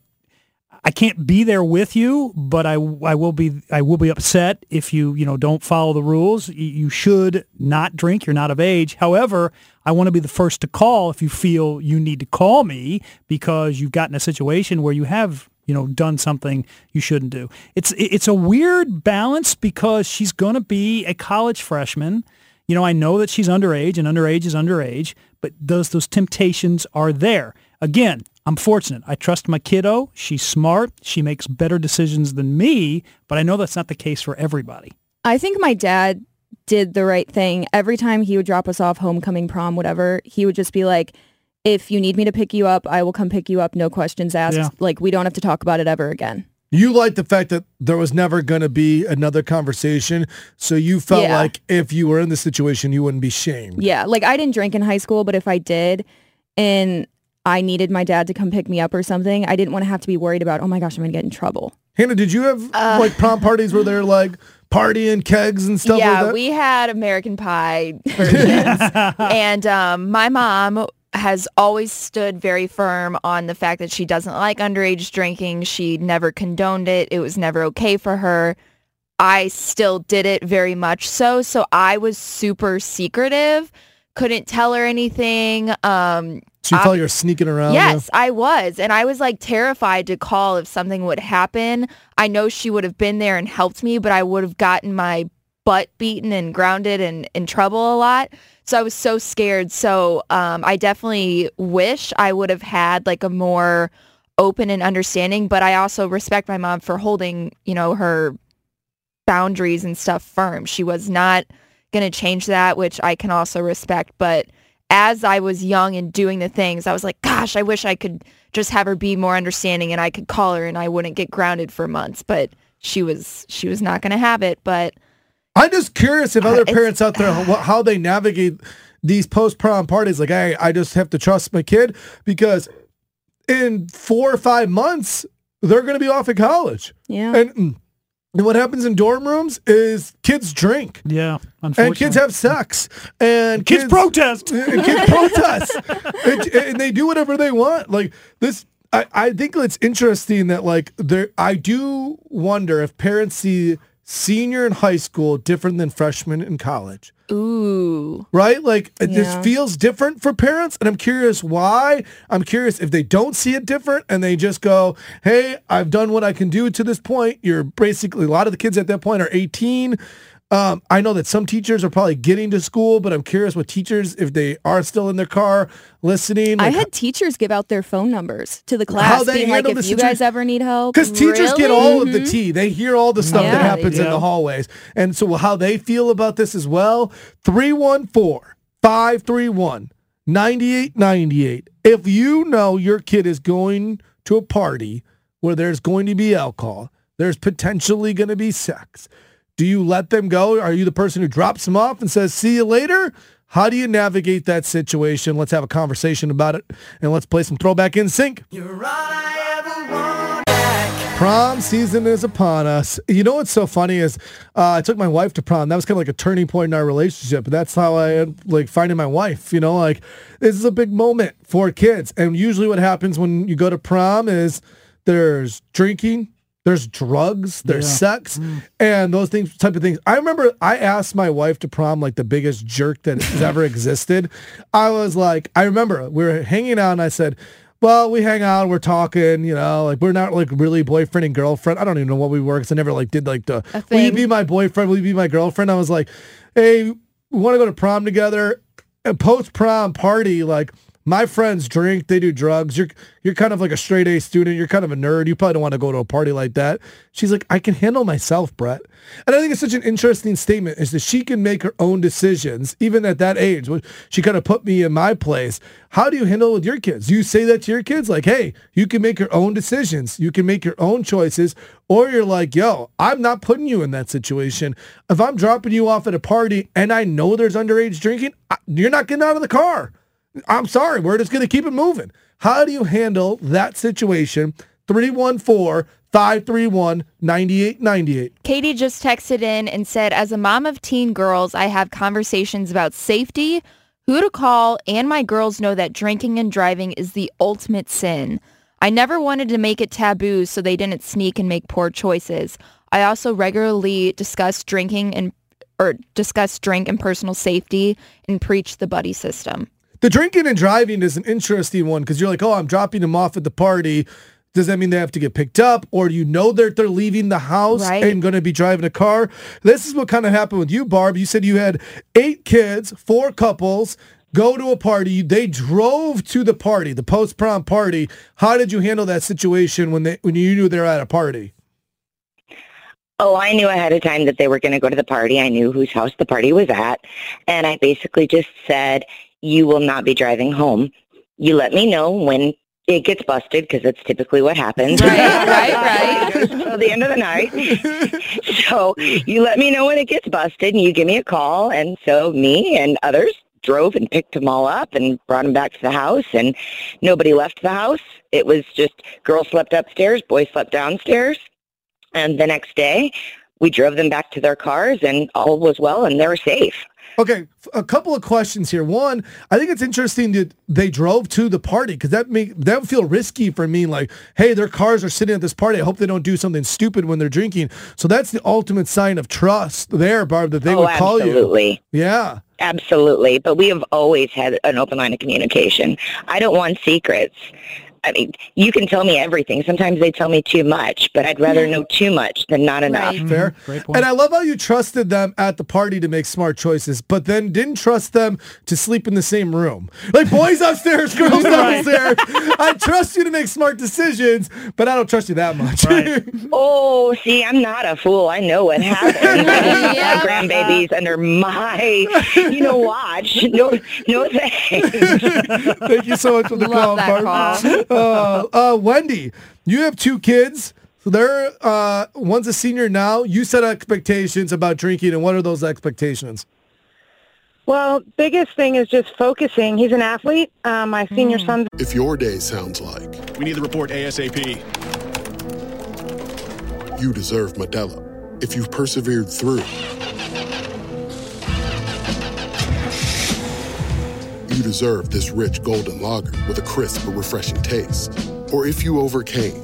I can't be there with you, but I, I will be I will be upset if you you know don't follow the rules. You, you should not drink. You're not of age. However, I want to be the first to call if you feel you need to call me because you've gotten a situation where you have you know done something you shouldn't do. It's it's a weird balance because she's going to be a college freshman. You know, I know that she's underage, and underage is underage, but those those temptations are there. Again, I'm fortunate. I trust my kiddo. She's smart. She makes better decisions than me, but I know that's not the case for everybody. I think my dad did the right thing. Every time he would drop us off, homecoming, prom, whatever, he would just be like, if you need me to pick you up, I will come pick you up. No questions asked. Yeah. Like, we don't have to talk about it ever again. You like the fact that there was never going to be another conversation, so you felt Yeah. like if you were in the situation, you wouldn't be shamed. Yeah, like I didn't drink in high school, but if I did and I needed my dad to come pick me up or something, I didn't want to have to be worried about, oh my gosh, I'm going to get in trouble. Hannah, did you have Uh, like prom parties where they're like partying kegs and stuff yeah, like that? we had American Pie versions. And um, my mom has always stood very firm on the fact that she doesn't like underage drinking. She never condoned it. It was never okay for her. I still did it very much so. So I was super secretive, couldn't tell her anything. Um, So you I- felt you were sneaking around? Yes, I was. And I was like terrified to call if something would happen. I know she would have been there and helped me, but I would have gotten my butt beaten and grounded and in trouble a lot. So I was so scared. So um, I definitely wish I would have had like a more open and understanding, but I also respect my mom for holding, you know, her boundaries and stuff firm. She was not going to change that, which I can also respect. But as I was young and doing the things, I was like, gosh, I wish I could just have her be more understanding and I could call her and I wouldn't get grounded for months. But she was she was not going to have it. But I'm just curious if Uh, other it's- parents out there, how, how they navigate these post-prom parties. Like, hey, I just have to trust my kid because in four or five months, they're going to be off at college. Yeah. And, mm, and what happens in dorm rooms is kids drink. Yeah, And unfortunately. kids have sex. And Kids protest. And kids protest. and, and they do whatever they want. Like this, I, I think it's interesting that like there, I do wonder if parents see senior in high school different than freshman in college. ooh, Right? Like it Yeah. just feels different for parents. And I'm curious why. I'm curious if they don't see it different and they just go, hey, I've done what I can do to this point. You're basically, a lot of the kids at that point are eighteen. Um, I know that some teachers are probably getting to school, but I'm curious what teachers, if they are still in their car listening. I like, had teachers give out their phone numbers to the How class, they being like, handle if the you situa- guys ever need help. Because teachers get all of the tea. They hear all the stuff Yeah, that they happens in do. the hallways. And so how they feel about this as well, three one four, five three one, nine eight nine eight. If you know your kid is going to a party where there's going to be alcohol, there's potentially going to be sex, do you let them go? Are you the person who drops them off and says, see you later? How do you navigate that situation? Let's have a conversation about it, and let's play some Throwback in Sync. Prom season is upon us. You know what's so funny is uh, I took my wife to prom. That was kind of like a turning point in our relationship. That's how I had, like, finding my wife. You know, like, this is a big moment for kids. And usually what happens when you go to prom is there's drinking, there's drugs, there's yeah. sex, mm. and those things, type of things. I remember I asked my wife to prom, like the biggest jerk that has ever existed. I was like, I remember we were hanging out and I said, well, we hang out, we're talking, you know, like we're not like really boyfriend and girlfriend. I don't even know what we were because I never like did like the, will you be my boyfriend? Will you be my girlfriend? I was like, hey, we want to go to prom together. A post-prom party, like, my friends drink, they do drugs. You're you're kind of like a straight A student. You're kind of a nerd. You probably don't want to go to a party like that. She's like, I can handle myself, Brett. And I think it's such an interesting statement is that she can make her own decisions, even at that age. She kind of put me in my place. How do you handle it with your kids? You say that to your kids, like, hey, you can make your own decisions. You can make your own choices. Or you're like, yo, I'm not putting you in that situation. If I'm dropping you off at a party and I know there's underage drinking, you're not getting out of the car. I'm sorry, we're just going to keep it moving. How do you handle that situation? three one four, five three one, nine eight nine eight. Katie just texted in and said, as a mom of teen girls, I have conversations about safety, who to call, and my girls know that drinking and driving is the ultimate sin. I never wanted to make it taboo so they didn't sneak and make poor choices. I also regularly discuss drinking and or discuss drink and personal safety and preach the buddy system. The drinking and driving is an interesting one because you're like, oh, I'm dropping them off at the party. Does that mean they have to get picked up? Or do you know that they're leaving the house right. and going to be driving a car? This is what kind of happened with you, Barb. You said you had eight kids, four couples, go to a party. They drove to the party, the post-prom party. How did you handle that situation when they when you knew they were at a party? Oh, I knew ahead of time that they were going to go to the party. I knew whose house the party was at. And I basically just said, you will not be driving home. You let me know when it gets busted, because that's typically what happens. Right, right, right. Until the end of the night. So you let me know when it gets busted, and you give me a call. And so me and others drove and picked them all up and brought them back to the house, and nobody left the house. It was just girls slept upstairs, boys slept downstairs. And the next day, we drove them back to their cars, and all was well, and they were safe. Okay, a couple of questions here. One, I think it's interesting that they drove to the party because that make that would feel risky for me. Like, hey, their cars are sitting at this party. I hope they don't do something stupid when they're drinking. So that's the ultimate sign of trust there, Barb, that they oh, would call you. Absolutely. Yeah. Absolutely. But we have always had an open line of communication. I don't want secrets. I mean, you can tell me everything. Sometimes they tell me too much, but I'd rather know too much than not enough. Right. Fair. Great point. And I love how you trusted them at the party to make smart choices, but then didn't trust them to sleep in the same room. Like, boys upstairs, girls downstairs. I trust you to make smart decisions, but I don't trust you that much. Right. Oh, see, I'm not a fool. I know what happened. yeah. My grandbaby's under my, you know, watch. No, no thanks. Thank you so much for the love call, that Barb. call. Uh, uh, Wendy, you have two kids. So they're uh, one's a senior now. You set expectations about drinking, and what are those expectations? Well, biggest thing is just focusing. He's an athlete. Uh, my senior mm. son. If your day sounds like we need the report ASAP. You deserve Modelo. If you've persevered through, you deserve this rich golden lager with a crisp but refreshing taste. Or if you overcame.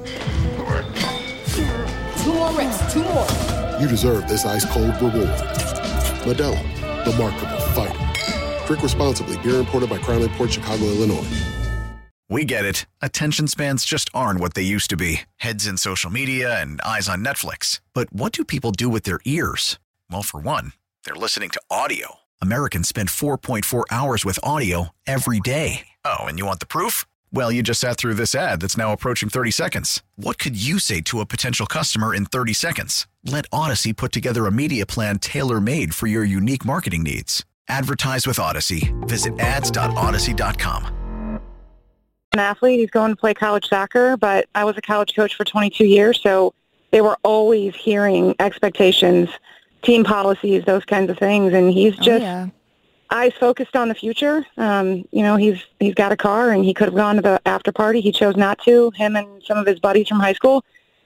Two more reps, two more. You deserve this ice-cold reward. Modelo, the Remarkable Fighter. Drink responsibly. Beer imported by Crown Imports, Chicago, Illinois. We get it. Attention spans just aren't what they used to be. Heads in social media and eyes on Netflix. But what do people do with their ears? Well, for one, they're listening to audio. Americans spend four point four hours with audio every day. Oh, and you want the proof? Well, you just sat through this ad that's now approaching thirty seconds. What could you say to a potential customer in thirty seconds? Let Odyssey put together a media plan tailor-made for your unique marketing needs. Advertise with Odyssey. Visit ads dot odyssey dot com. An athlete. He's going to play college soccer, but I was a college coach for twenty-two years, so they were always hearing expectations, team policies, those kinds of things, and he's just oh, yeah. eyes focused on the future. Um, you know, he's he's got a car, and he could have gone to the after party. He chose not to. Him and some of his buddies from high school,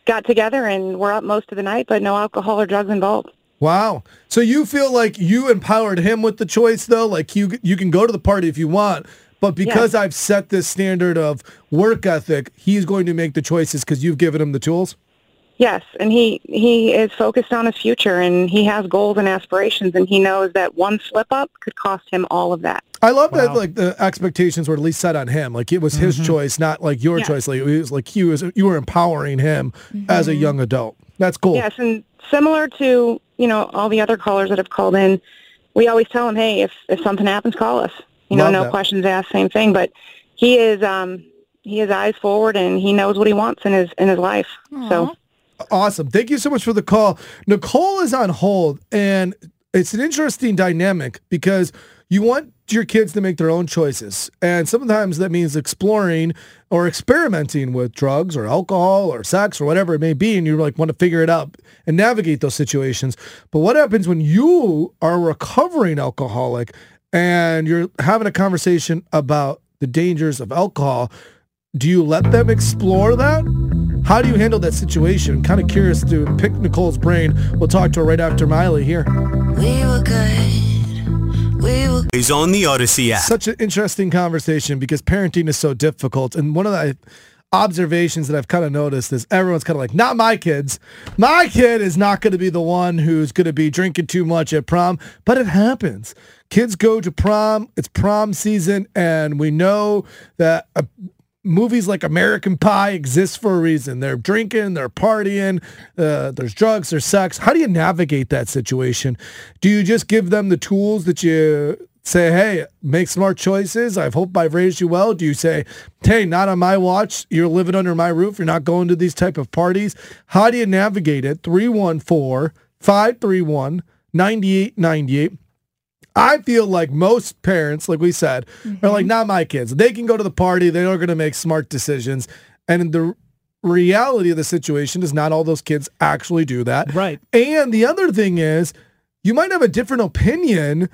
got together and we're up most of the night, but no alcohol or drugs involved. Wow. So you feel like you empowered him with the choice, though? Like you you can go to the party if you want, but because Yes. I've set this standard of work ethic, he's going to make the choices because you've given him the tools? Yes, and he, he is focused on his future, and he has goals and aspirations, and he knows that one slip-up could cost him all of that. I love that like the expectations were at least set on him. Like it was his Mhm. choice, not like your Yeah. choice. Like it was like he was you were empowering him as a young adult. That's cool. Yes, and similar to, you know, all the other callers that have called in, we always tell him, hey, if, if something happens, call us. You know, Love no that. questions asked, same thing. But he is um, he has eyes forward, and he knows what he wants in his in his life. So Awesome. Thank you so much for the call. Nicole is on hold, and it's an interesting dynamic because you want your kids to make their own choices. And sometimes that means exploring or experimenting with drugs or alcohol or sex or whatever it may be. And you like want to figure it out and navigate those situations. But what happens when you are a recovering alcoholic and you're having a conversation about the dangers of alcohol? Do you let them explore that? How do you handle that situation? Kind of curious to pick Nicole's brain. We'll talk to her right after Miley here. We were good. We were Is on the Odyssey app. Such an interesting conversation because parenting is so difficult. And one of the observations that I've kind of noticed is everyone's kind of like, not my kids. My kid is not going to be the one who's going to be drinking too much at prom. But it happens. Kids go to prom. It's prom season. And we know that a movies like American Pie exist for a reason. They're drinking, they're partying, uh, there's drugs, there's sex. How do you navigate that situation? Do you just give them the tools that you say, hey, make smart choices? I hope I've raised you well. Do you say, hey, not on my watch. You're living under my roof. You're not going to these type of parties. How do you navigate it? three one four, five three one, nine eight nine eight. I feel like most parents, like we said, mm-hmm. are like, not my kids. They can go to the party. They are going to make smart decisions. And the reality of the situation is not all those kids actually do that. Right. And the other thing is you might have a different opinion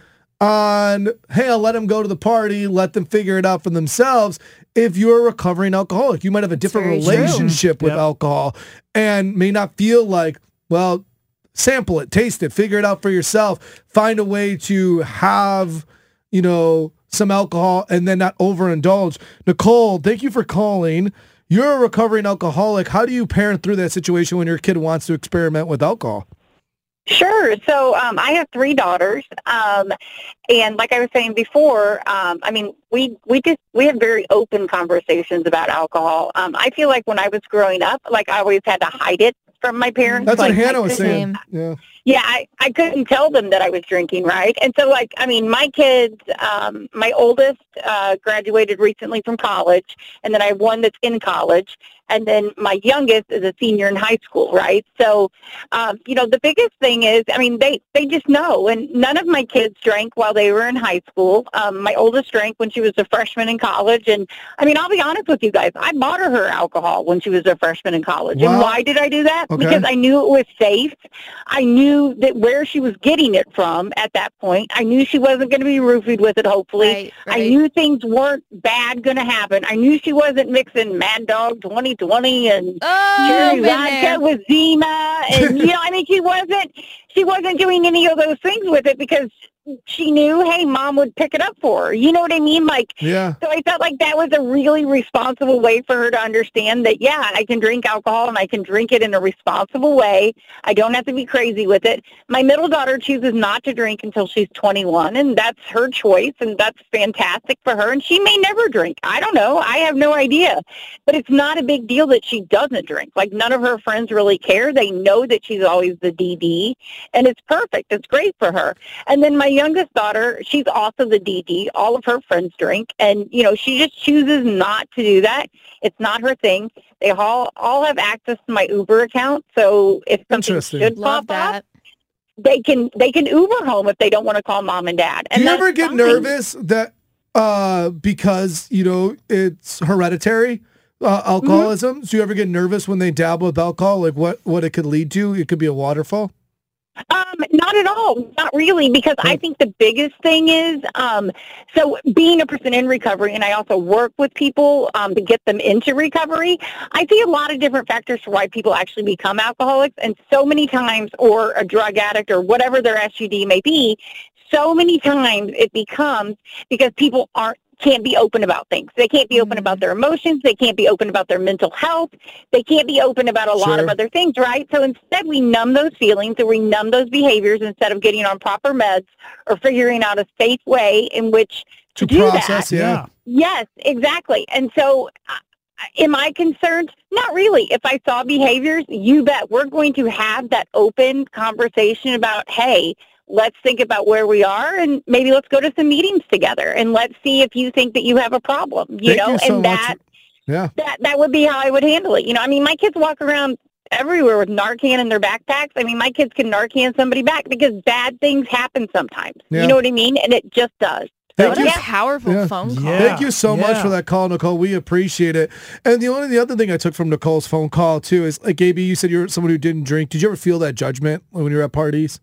on, hey, I'll let them go to the party, let them figure it out for themselves. If you're a recovering alcoholic, you might have a different Very relationship true. with Yep. alcohol and may not feel like, well, sample it, taste it, figure it out for yourself, find a way to have, you know, some alcohol and then not overindulge. Nicole, thank you for calling. You're a recovering alcoholic. How do you parent through that situation when your kid wants to experiment with alcohol? Sure. So um, I have three daughters, um, and like I was saying before, um, I mean, we we just we have very open conversations about alcohol. Um, I feel like when I was growing up, like I always had to hide it from my parents. That's like, what Hannah I was couldn't- saying. Yeah. Yeah, I, I couldn't tell them that I was drinking, right? And so, like, I mean, my kids, um, my oldest uh, graduated recently from college, and then I have one that's in college, and then my youngest is a senior in high school, right? So, um, you know, the biggest thing is, I mean, they, they just know, and none of my kids drank while they were in high school. Um, my oldest drank when she was a freshman in college, and, I mean, I'll be honest with you guys, I bought her her alcohol when she was a freshman in college. Wow. And why did I do that? Okay. Because I knew it was safe. I knew that where she was getting it from at that point. I knew she wasn't going to be roofied with it, hopefully. Right, I right. knew things weren't bad going to happen. I knew she wasn't mixing Mad Dog twenty twenty and Oh, cherry been there. vodka with Zima. And, you know, I mean, she wasn't, she wasn't doing any of those things with it because she knew, hey, mom would pick it up for her. You know what I mean? Like, Yeah. so I felt like that was a really responsible way for her to understand that, yeah, I can drink alcohol and I can drink it in a responsible way. I don't have to be crazy with it. My middle daughter chooses not to drink until she's twenty-one, and that's her choice, and that's fantastic for her. And she may never drink. I don't know. I have no idea. But it's not a big deal that she doesn't drink. Like, none of her friends really care. They know that she's always the D D, and it's perfect. It's great for her. And then my youngest daughter, she's also the D D. All of her friends drink, and, you know, she just chooses not to do that. It's not her thing. They all all have access to my Uber account, so if something Interesting. should Love pop that. up, they can they can Uber home if they don't want to call mom and dad. Do And you that's ever get fine. nervous that uh, because, you know, it's hereditary uh, alcoholism? Do you ever get nervous when they dabble with alcohol, like what, what it could lead to? It could be a waterfall. Um, not at all. Not really, because I think the biggest thing is, um, so being a person in recovery, and I also work with people um, to get them into recovery, I see a lot of different factors for why people actually become alcoholics, and so many times, or a drug addict, or whatever their S U D may be, so many times it becomes because people aren't can't be open about things. They can't be open about their emotions. They can't be open about their mental health. They can't be open about a lot Sure. of other things, right? So instead we numb those feelings or we numb those behaviors instead of getting on proper meds or figuring out a safe way in which to, To do process, that. yeah. Yes, exactly. And so uh, am I concerned? Not really. If I saw behaviors, you bet we're going to have that open conversation about, hey, let's think about where we are and maybe let's go to some meetings together and let's see if you think that you have a problem, you Thank know, you so and much. that, Yeah. that, that would be how I would handle it. You know, I mean, my kids walk around everywhere with Narcan in their backpacks. I mean, my kids can Narcan somebody back because bad things happen sometimes. Yeah. You know what I mean? And it just does. Thank So, you. yeah. Powerful Yeah. phone call. Thank you so much Yeah. for that call, Nicole. We appreciate it. And the only the other thing I took from Nicole's phone call too is like, A B, you said you're someone who didn't drink. Did you ever feel that judgment when you were at parties?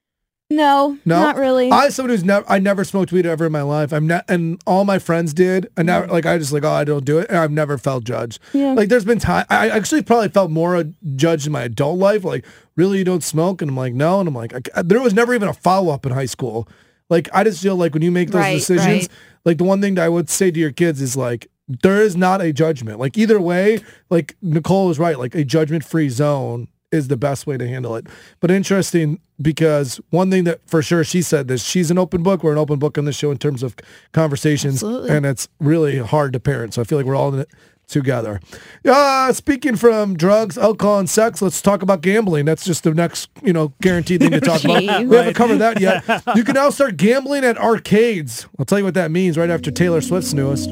No, No, not really. I someone who's never, I never smoked weed ever in my life. I'm not, and all my friends did. And Mm. never, like, I just like, oh, I don't do it. And I've never felt judged. Yeah. Like, there's been time, I actually probably felt more judged in my adult life. Like, really, you don't smoke? And I'm like, no. And I'm like, I, there was never even a follow up in high school. Like, I just feel like when you make those Right, decisions, right. like the one thing that I would say to your kids is like, there is not a judgment. Like either way, like Nicole is right. Like a judgment free zone is the best way to handle it. But interesting because one thing that for sure she said this, she's an open book. We're an open book on this show in terms of conversations. Absolutely. And it's really hard to parent. So I feel like we're all in it together. Uh, speaking from drugs, alcohol, and sex, let's talk about gambling. That's just the next, you know, guaranteed thing to talk about. We Jeez. haven't Right. covered that yet. You can now start gambling at arcades. I'll tell you what that means right after Taylor Swift's newest.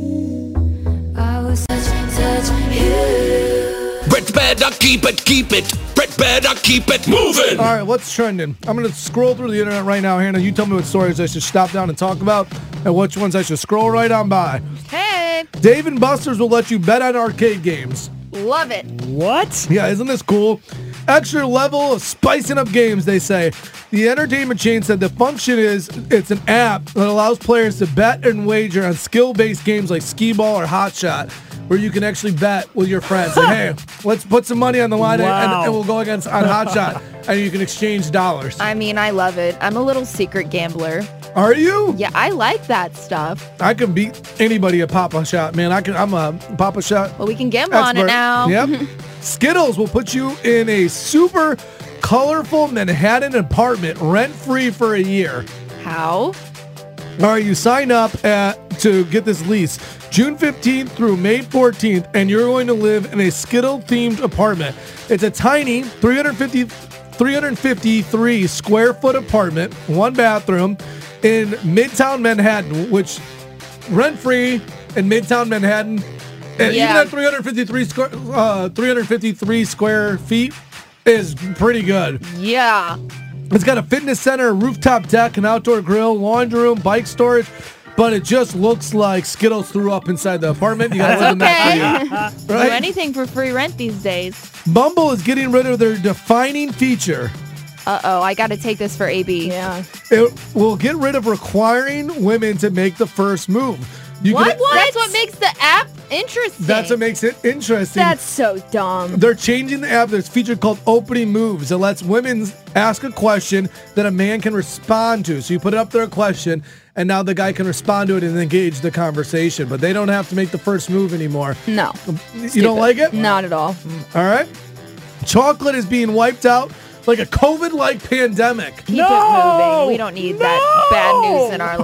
Brett better keep it, keep it. Brett better keep it moving. All right, what's trending? I'm going to scroll through the internet right now, Hannah. You tell me what stories I should stop down and talk about and which ones I should scroll right on by. Hey, Dave and Buster's will let you bet on arcade games. love it. What? Yeah, isn't this cool? Extra level of spicing up games, they say. The entertainment chain said the function is it's an app that allows players to bet and wager on skill-based games like skee-ball or hot shot, where you can actually bet with your friends. Like, hey, let's put some money on the line and, Wow. and we'll go against on hot shot, and you can exchange dollars. I mean, I love it. I'm a little secret gambler. Are you? Yeah, I like that stuff. I can beat anybody at Papa Shot, man. I can. I'm a Papa Shot. Well, we can gamble on it expert. now. Yep. Skittles will put you in a super colorful Manhattan apartment rent-free for a year. How? All right, you sign up at, to get this lease June fifteenth through May fourteenth, and you're going to live in a Skittle-themed apartment. It's a tiny three hundred fifty, three hundred fifty-three square foot apartment, one bathroom, in Midtown Manhattan, which rent-free in Midtown Manhattan, and even Yeah. at three hundred fifty-three square, uh, three hundred fifty-three square feet, is pretty good. Yeah. It's got a fitness center, a rooftop deck, an outdoor grill, laundry room, bike storage, but it just looks like Skittles threw up inside the apartment. You gotta live in that Okay. for you. Right? Do anything for free rent these days. Bumble is getting rid of their defining feature. Uh-oh, I got to take this for A B. Yeah. It will get rid of requiring women to make the first move. You What? can- That's what makes the app interesting. That's what makes it interesting. That's so dumb. They're changing the app. There's a feature called Opening Moves. It lets women ask a question that a man can respond to. So you put up their question, and now the guy can respond to it and engage the conversation. But they don't have to make the first move anymore. No. You don't like it? Not at all. All right. Chocolate is being wiped out like a COVID-like pandemic. Keep it moving. We don't need that bad news in our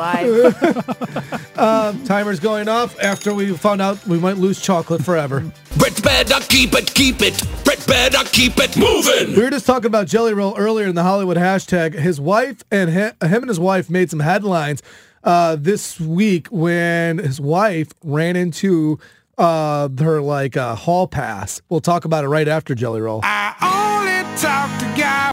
lives. Um, timer's going off after we found out we might lose chocolate forever. Brett better keep it, keep it. Brett better keep it moving. We were just talking about Jelly Roll earlier in the Hollywood hashtag. His wife and him, him and his wife made some headlines uh, this week when his wife ran into uh, her like uh, hall pass. We'll talk about it right after Jelly Roll. I only talk to guys.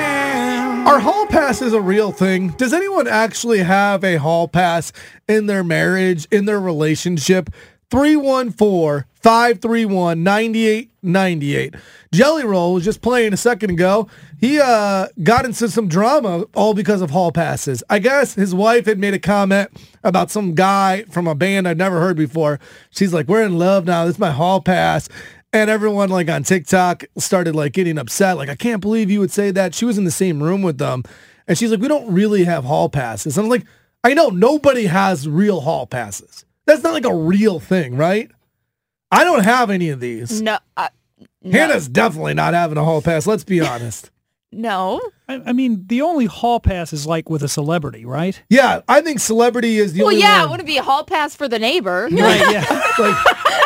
Are hall passes a real thing? Does anyone actually have a hall pass in their marriage, in their relationship? three one four, five three one, nine eight nine eight. Jelly Roll was just playing a second ago. He uh, got into some drama all because of hall passes. I guess his wife had made a comment about some guy from a band I'd never heard before. She's like, we're in love now. This is my hall pass. And everyone like on TikTok started like getting upset. Like, I can't believe you would say that. She was in the same room with them. And she's like, we don't really have hall passes. And I'm like, I know nobody has real hall passes. That's not like a real thing, right? I don't have any of these. No. Uh, no. Hannah's definitely not having a hall pass. Let's be honest. No. I, I mean, the only hall pass is like with a celebrity, right? Yeah, I think celebrity is the well, only yeah, one. it wouldn't be a hall pass for the neighbor. Right, yeah. Like,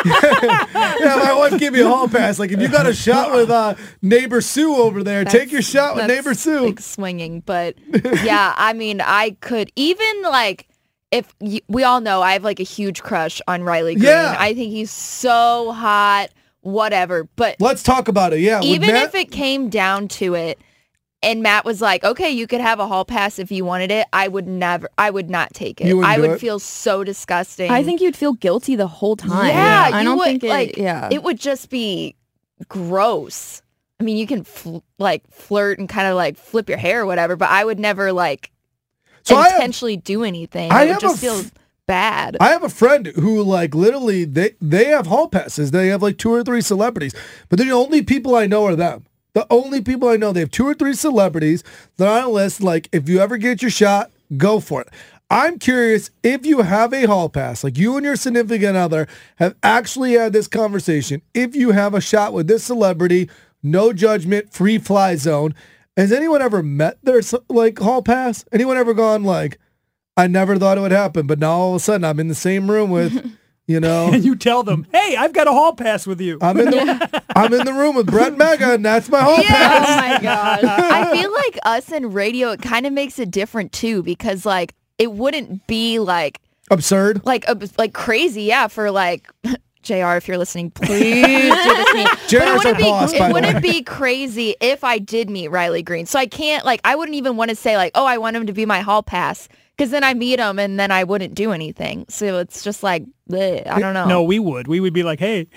yeah, my wife gave me a hall pass. Like, if you got a shot with uh, neighbor Sue over there, That's- take your shot with that's neighbor Sue. Like swinging, but yeah, I mean, I could even like if y- we all know I have like a huge crush on Riley Green. Yeah. I think he's so hot, whatever. But Let's talk about it. Yeah, with even Matt- if it came down to it, and Matt was like, "Okay, you could have a hall pass if you wanted it," I would never, I would not take it. You wouldn't I do would it? feel so disgusting. I think you'd feel guilty the whole time. Yeah, I you don't would, think it, like yeah. it would just be gross. I mean, you can fl- like flirt and kind of like flip your hair or whatever, but I would never like So I have- intentionally do anything. I I would have just a f- feel bad. I have a friend who, like, literally, they, they have hall passes. They have, like, two or three celebrities. But the only people I know are them. The only people I know, they have two or three celebrities. They're on a list. Like, if you ever get your shot, go for it. I'm curious if you have a hall pass, like you and your significant other have actually had this conversation. If you have a shot with this celebrity, no judgment, free fly zone. Has anyone ever met their, like, hall pass? Anyone ever gone, like, I never thought it would happen, but now all of a sudden I'm in the same room with, you know. And you tell them, hey, I've got a hall pass with you. I'm in the I'm in the room with Brett Mega, and that's my hall Yeah. pass. Oh my god. I feel like us in radio, it kind of makes it different too, because like it wouldn't be like Absurd. like uh, like crazy, yeah, for like J R, if you're listening, please do this to me. But J R's it our wouldn't, be, boss, by it the wouldn't way. be crazy if I did meet Riley Green. So I can't like I wouldn't even want to say like, oh, I want him to be my hall pass. Because then I meet him and then I wouldn't do anything. So it's just like, bleh, I don't know. No, we would. We would be like, hey.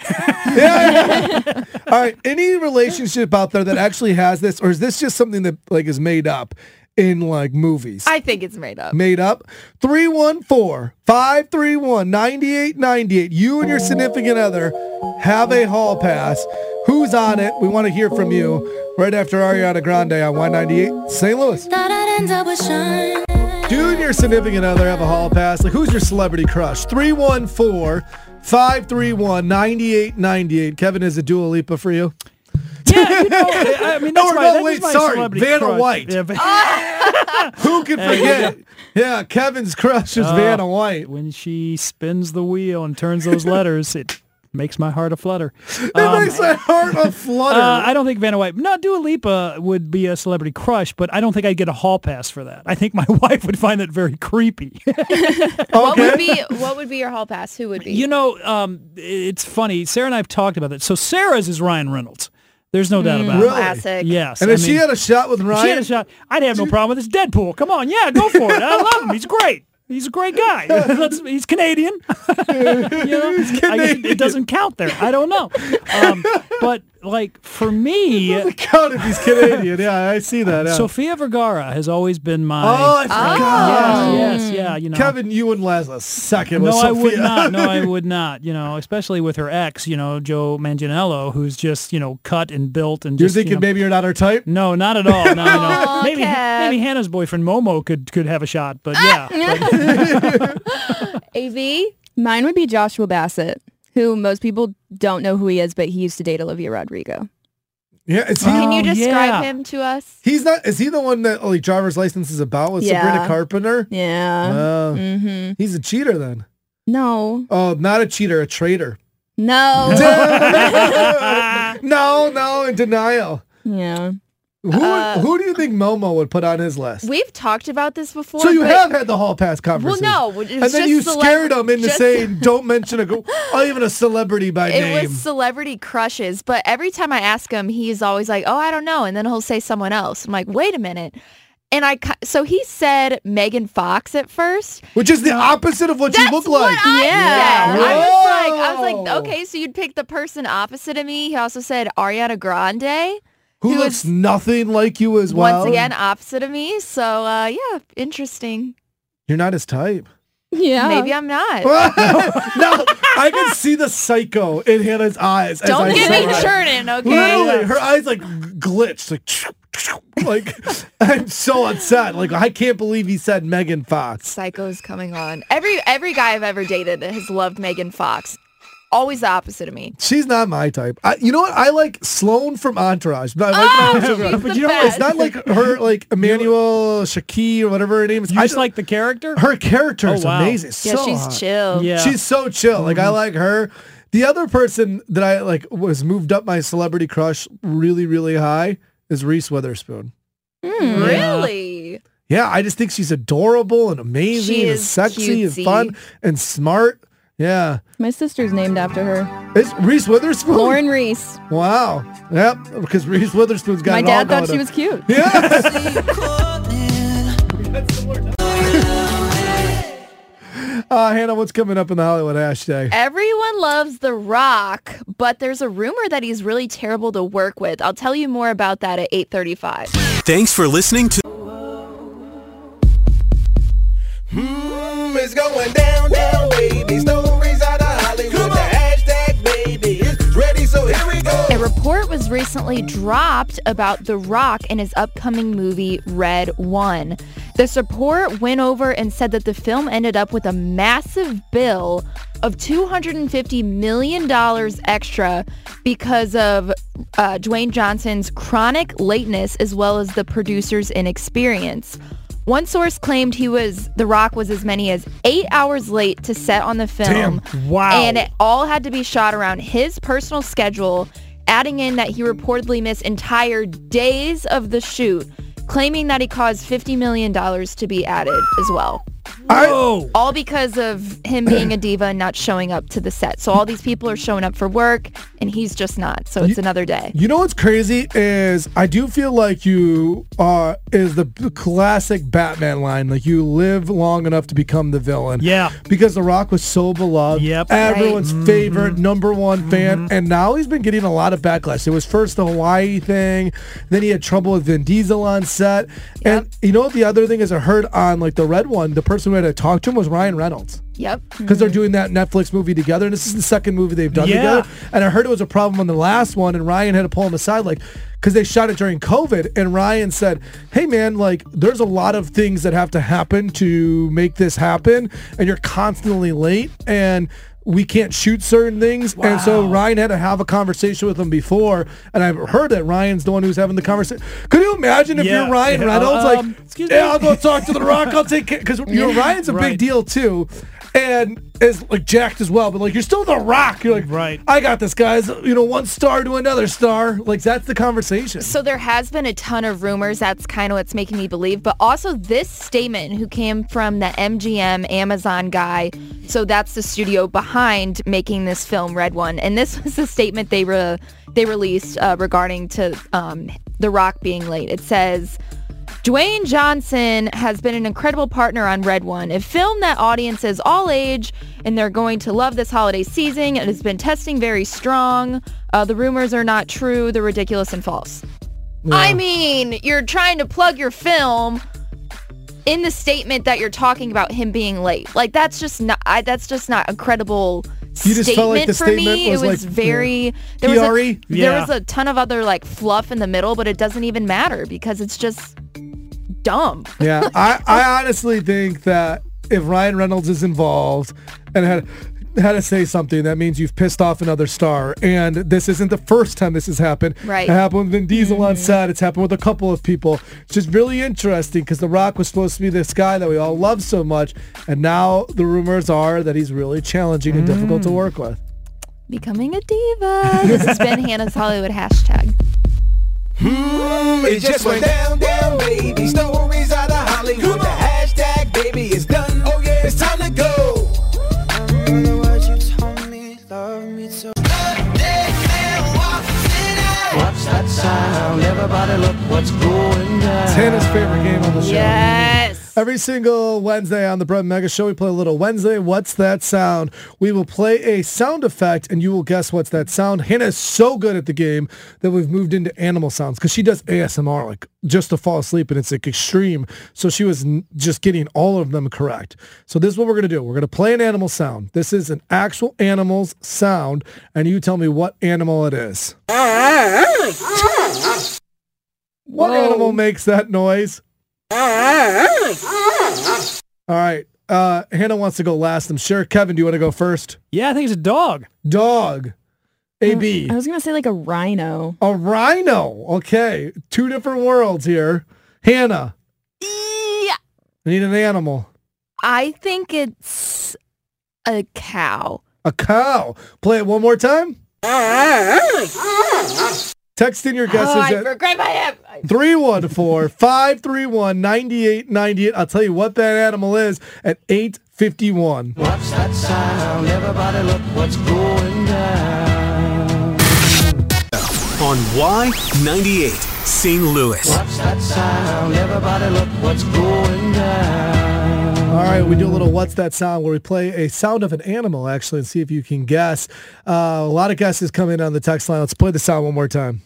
All right. Any relationship out there that actually has this, or is this just something that like is made up in like movies? I think it's made up. Made up. three one four, five three one, nine eight nine eight. You and your significant other have a hall pass. Who's on it? We want to hear from you right after Ariana Grande on Y ninety-eight Saint Louis. Do and your significant other have a hall pass? Like, who's your celebrity crush? three one four, five three one, nine eight nine eight. Kevin, is it Dua Lipa for you? Yeah, you know, I mean, No, that's my, no, that wait, is my sorry, celebrity Vanna crush. White. Yeah, Van- Who can Hey, forget? Yeah, Kevin's crush is Oh, Vanna White. When she spins the wheel and turns those letters, it makes my heart a flutter. It makes my heart a flutter. Uh, I don't think Vanna White. No, Dua Lipa would be a celebrity crush, but I don't think I'd get a hall pass for that. I think my wife would find that very creepy. What would be what would be your hall pass? Who would be? You know, um, it's funny. Sarah and I have talked about that. So Sarah's is Ryan Reynolds. There's no doubt about Really? it. Classic. Yes. And I if she mean, had a shot with if Ryan, she had a shot, I'd have no problem with this Deadpool. Come on, yeah, go for it. I love him. He's great. He's a great guy. Let's, he's Canadian. you know, I guess it, it doesn't count there. I don't know. Um, but like for me, doesn't count if he's Canadian. Yeah, I see that. Yeah. Sofia Vergara has always been my. Oh, I forgot. Yes, yes, yeah. You know, Kevin, you wouldn't last a second with no, I Sophia. would not. No, I would not. You know, especially with her ex, you know, Joe Manganiello, who's just, you know, cut and built and You're just. thinking you know, maybe you're not her type? No, not at all. No, no. Aw, maybe Kev. maybe Hannah's boyfriend Momo could could have a shot, but yeah. but- A V? Mine would be Joshua Bassett, who most people don't know who he is, but he used to date Olivia Rodrigo. Yeah, is he? Can you Oh, describe yeah. him to us? He's not. Is he the one that like driver's license is about with Yeah. Sabrina Carpenter? Yeah. Oh, Mm-hmm. he's a cheater then. No. Oh, not a cheater, a traitor. No. no, no, in denial. Yeah. Who Uh, who do you think Momo would put on his list? We've talked about this before. So you but- have had the hall pass Well, conversation. no. It was and then just you celeb- scared him into just- saying, "Don't mention a, gr- oh, even a celebrity by It name." was celebrity crushes, but every time I ask him, he's always like, "Oh, I don't know," and then he'll say someone else. I'm like, "Wait a minute." And I, ki- so he said Megan Fox at first. Which is the opposite of what That's you look what like. I Yeah. said. I was like, I was Whoa. like, okay, so you'd pick the person opposite of me. He also said Ariana Grande. Who who looks is nothing like you as well. Once again, opposite of me. So, uh, yeah, interesting. You're not his type. Yeah. Maybe I'm not. No, I can see the psycho in Hannah's eyes. as Don't I get say me that. churning, okay? Literally, her eyes like glitched, like, like I'm so upset. Like I can't believe he said Megan Fox. Psycho's coming on. Every every guy I've ever dated has loved Megan Fox. Always the opposite of me. She's not my type. I, you know what? I like Sloane from Entourage. But I like Oh, Entourage. she's But the you know, best. it's not like her, like Emmanuel Shaki or whatever her name is. You I just like the character? her character Oh, is wow. amazing. Yeah, So she's hot. chill. Yeah. She's so chill. Like I like her. The other person that I like was moved up my celebrity crush really, really high is Reese Witherspoon. Mm, really? Yeah, I just think she's adorable and amazing She and is sexy cutesy. and fun and smart. Yeah. My sister's named after her. It's Reese Witherspoon? Lauren Reese. Wow. Yep, because Reese Witherspoon's got My it dad all thought going she on. was cute. Uh, Hannah, what's coming up in the Hollywood hashtag? Everyone loves The Rock, but there's a rumor that he's really terrible to work with. I'll tell you more about that at eight thirty-five. Thanks for listening to Mm, it's going down, down, baby. Stories out of Hollywood. The hashtag, baby, is ready, so here we go. A report was recently dropped about The Rock and his upcoming movie, Red One. This report went over and said that the film ended up with a massive bill of two hundred fifty million dollars extra because of uh, Dwayne Johnson's chronic lateness as well as the producer's inexperience. One source claimed he was The Rock was as many as eight hours late to set on the film. Damn. Wow. And it all had to be shot around his personal schedule, adding in that he reportedly missed entire days of the shoot, claiming that he caused fifty million dollars to be added as well. Whoa. All because of him being a diva and not showing up to the set. So all these people are showing up for work and he's just not. So it's You- another day. You know what's crazy is I do feel like you are is the b- classic Batman line, like you live long enough to become the villain. Yeah. Because The Rock was so beloved. Yep. Everyone's Right. favorite, number one fan. And now he's been getting a lot of backlash. It was first the Hawaii thing. Then he had trouble with Vin Diesel on set. And you know what the other thing is I heard on like the Red One, the person who had to talk to him was Ryan Reynolds. Yep. Because they're doing that Netflix movie together, and this is the second movie they've done Yeah. together. And I heard it was a problem on the last one, and Ryan had to pull him aside, like, because they shot it during COVID. And Ryan said, "Hey, man, like, there's a lot of things that have to happen to make this happen, and you're constantly late, and we can't shoot certain things." Wow. And so Ryan had to have a conversation with him before, and I've heard that Ryan's the one who's having the conversation. Could you imagine if Yeah. you're Ryan Yeah. Reynolds, Um, like, excuse yeah, me. I'll go talk to The Rock, I'll take care, because you know Ryan's a Right. big deal too, and is like jacked as well, but like you're still The Rock. You're like, Right. I got this, guys. You know, one star to another star. Like that's the conversation. So there has been a ton of rumors. That's kind of what's making me believe. But also this statement who came from the M G M Amazon guy. So that's the studio behind making this film Red One. And this was the statement they re- they released uh, regarding to um, The Rock being late. It says, Dwayne Johnson has been an incredible partner on Red One, a film that audiences all age, and they're going to love this holiday season. It has been testing very strong. Uh, the rumors are not true. They're ridiculous and false. I mean, you're trying to plug your film in the statement that you're talking about him being late. Like that's just not. I, that's just not a credible You just statement felt like the for statement me. was it was like, very. yeah. There was P R E? a, there Yeah. was a ton of other like fluff in the middle, but it doesn't even matter because it's just dumb. Yeah, I, I honestly think that if Ryan Reynolds is involved and had had to say something, that means you've pissed off another star. And this isn't the first time this has happened. Right. It happened with Vin Diesel on set. It's happened with a couple of people. It's just really interesting because The Rock was supposed to be this guy that we all love so much. And now the rumors are that he's really challenging and difficult to work with. Becoming a diva. This has been Hannah's Hollywood hashtag. Mm, it just went down, down, baby. Stories out of Hollywood. The hashtag, baby, is done. Oh yeah, it's time to go. Watch that sound, everybody look what's going down. Hannah's favorite game on the show. Yes. Every single Wednesday on the Brett Mega Show, we play a little Wednesday. What's that sound? We will play a sound effect, and you will guess what's that sound. Hannah is so good at the game that we've moved into animal sounds because she does A S M R like just to fall asleep, and it's like extreme. So she was n- just getting all of them correct. So this is what we're going to do. We're going to play an animal sound. This is an actual animal's sound, and you tell me what animal it is. What Whoa. animal makes that noise? All right. Uh, Hannah wants to go last, I'm sure. Kevin, do you want to go first? Yeah, I think it's a dog. Dog. A B. I was going to say like a rhino. A rhino. Okay. Two different worlds here. Hannah. Yeah. I need an animal. I think it's a cow. A cow. Play it one more time. Text in your guesses Oh, I at regret my app. three one four, five three one, nine eight nine eight. I'll tell you what that animal is at eight fifty-one. What's that sound? Everybody look what's going down. On Y ninety-eight, Saint Louis. What's that sound? Everybody look what's going down. All right, we do a little What's That Sound where we play a sound of an animal, actually, and see if you can guess. Uh, a lot of guesses come in on the text line. Let's play the sound one more time.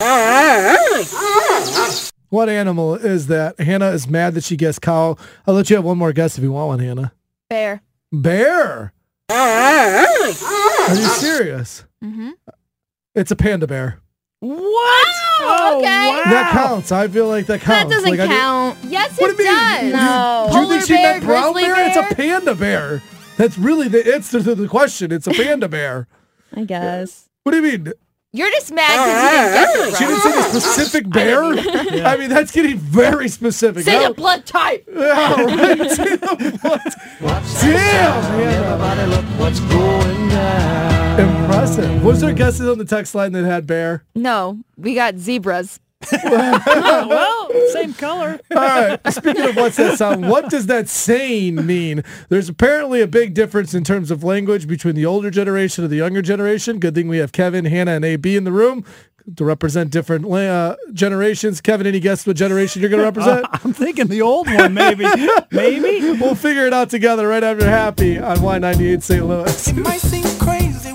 What animal is that? Hannah is mad that she guessed cow. I'll let you have one more guess if you want one, Hannah. Bear. Bear. Are you serious? Mm-hmm. It's a panda bear. What? Oh, okay. wow. That counts. I feel like that That counts. doesn't Like, I didn't- count. Yes, What it do you mean? does. You- No. Do you think Polar she bear, meant brown grizzly bear? It's bear? a panda bear. That's really the answer to the question. It's a panda bear. I guess. What do you mean? You're just mad because you didn't guess it right. She didn't say the specific bear? Yeah. I mean, that's getting very specific. Say Now- the blood type. Yeah, right. Say the blood. Damn, Hannah. Everybody look what's going down. Impressive. Was there guesses on the text line that had bear? No, we got zebras. Well, same color. All right. Speaking of what's that sound, what does that saying mean? There's apparently a big difference in terms of language between the older generation and the younger generation. Good thing we have Kevin, Hannah, and A B in the room to represent different uh, generations. Kevin, any guess what generation you're going to represent? Uh, I'm thinking the old one, maybe. Maybe. We'll figure it out together right after Happy on Y ninety-eight Saint Louis. It might seem crazy.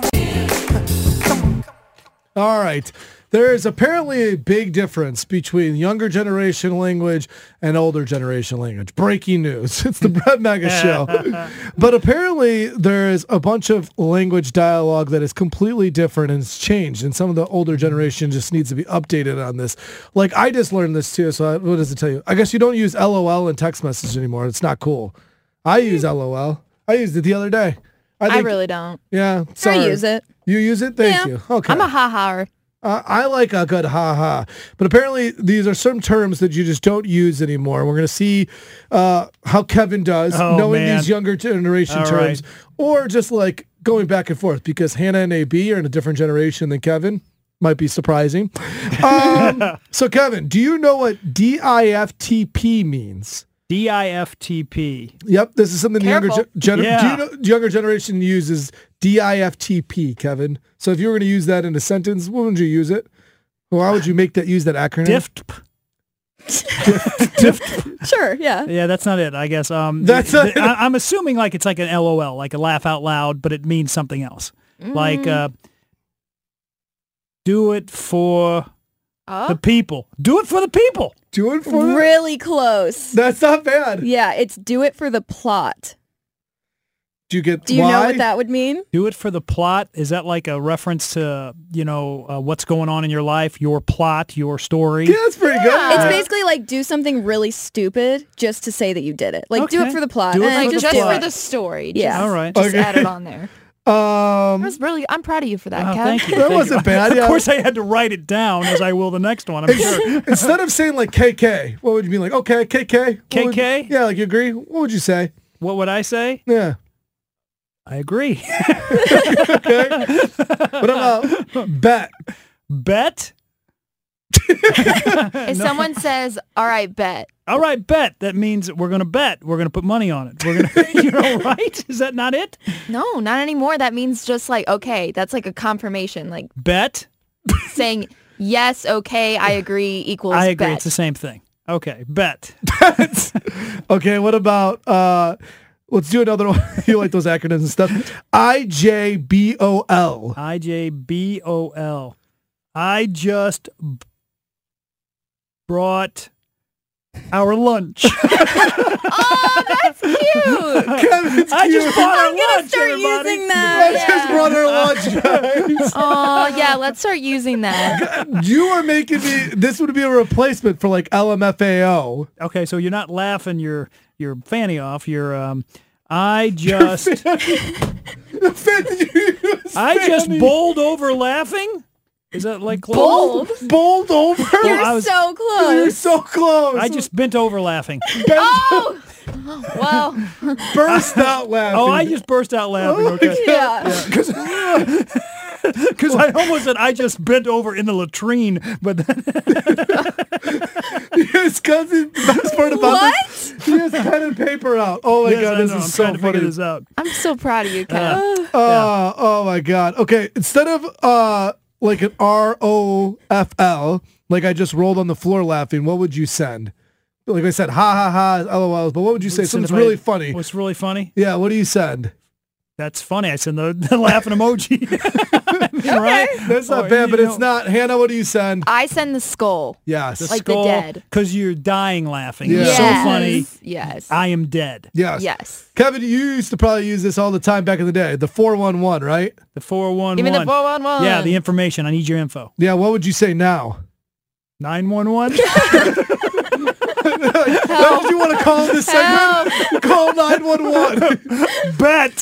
All right. There is apparently a big difference between younger generation language and older generation language. Breaking news. It's the Brett Mega Show. But apparently there is a bunch of language dialogue that is completely different and it's changed. And some of the older generation just needs to be updated on this. Like I just learned this too. So I, what does it tell you? I guess you don't use L O L in text message anymore. It's not cool. I use L O L. I used it the other day. I, think, really don't. Yeah. Sorry. I use it. You use it? Thank Yeah. you. Okay. I'm a ha-ha. Uh, I like a good ha-ha. But apparently these are some terms that you just don't use anymore. We're going to see uh, how Kevin does, Oh, knowing man. these younger generation All terms, right. or just like going back and forth because Hannah and A B are in a different generation than Kevin. Might be surprising. Um, so, Kevin, do you know what D I F T P means? D I F T P. Yep, this is something the younger, Careful. ge- gener- Yeah. do you know, younger generation uses D I F T P, Kevin. So if you were going to use that in a sentence, what would you use it? Why would you make that use that acronym? Dift. Sure, yeah. Yeah, that's not it, I guess. Um, That's th- not th- I, I'm assuming like it's like an L O L, like a laugh out loud, but it means something else. Like, uh, do it for Oh. the people. Do it for the people. Do it for Really close. That's not bad. Yeah, it's do it for the plot. Do you get Do you why? know what that would mean? Do it for the plot. Is that like a reference to, you know, uh, what's going on in your life, your plot, your story? Yeah, that's pretty good. It's basically like do something really stupid just to say that you did it. Like do Okay. it for the plot. Do it and for Like the just do for it. the story. Yeah. Just, All right. Just Okay. add it on there. Um, That's really. I'm proud of you for that, Oh, Kev. thank you. That thank wasn't you. bad, yeah. Of course, I had to write it down, as I will the next one. I'm sure. instead of saying like K K, what would you mean? Like, okay, K K? What would- K K? yeah, like you agree? What would you say? What would I say? Yeah. I agree. Okay. What about bet? Bet. If someone says, "All right, bet," All right, bet. That means we're going to bet. We're going to put money on it. We're going to, you know, right? Is that not it? no, not anymore. That means just like, okay, that's like a confirmation, like Bet. saying yes, okay, I agree equals I agree. bet. It's the same thing. Okay, bet. Okay, what about, uh, let's do another one. You like those acronyms and stuff. I J B O L. I J B O L. I just b- brought our lunch. Oh, that's cute. Kevin's I cute. just brought our I'm gonna lunch, start everybody. using that. I just brought our lunch, guys. Oh, yeah, let's start using that. You are making me, this would be a replacement for like L M F A O. Okay, so you're not laughing your your fanny off. You're um. I just The fan that you use, I just fanny. bowled over laughing. Is that like close? Bold? Bowled over? You're I was- so close. You're so close. I just bent over laughing. Oh! Well, burst out laughing. Oh, I just burst out laughing. Oh, Okay. yeah. Because I almost said I just bent over in the latrine, but then His cousin, the best part about What? this, he has pen and paper out. Oh my Yes, God, I this know. is I'm so trying to figure funny. this out. I'm so proud of you, Kev. Oh, oh my God. Okay, instead of uh like an R O F L, like I just rolled on the floor laughing, what would you send? Like I said, ha ha ha, L O Ls, but what would you say? Listen, Something's if I- really funny. What's really funny? Yeah, what do you send? That's funny. I sent the, the laughing emoji. Right? That's not Or, bad, you but know, it's not. Hannah, what do you send? I send the skull. Yes. Like the dead. Because you're dying laughing. Yeah. It's so Yes. funny. Yes. I am dead. Yes. Yes. Kevin, you used to probably use this all the time back in the day. The four one one, right? The four one one. Give me the four one one. Yeah, the information. I need your info. Yeah, what would you say now? nine one one. How would you want to call this segment? Call nine one one. Bet.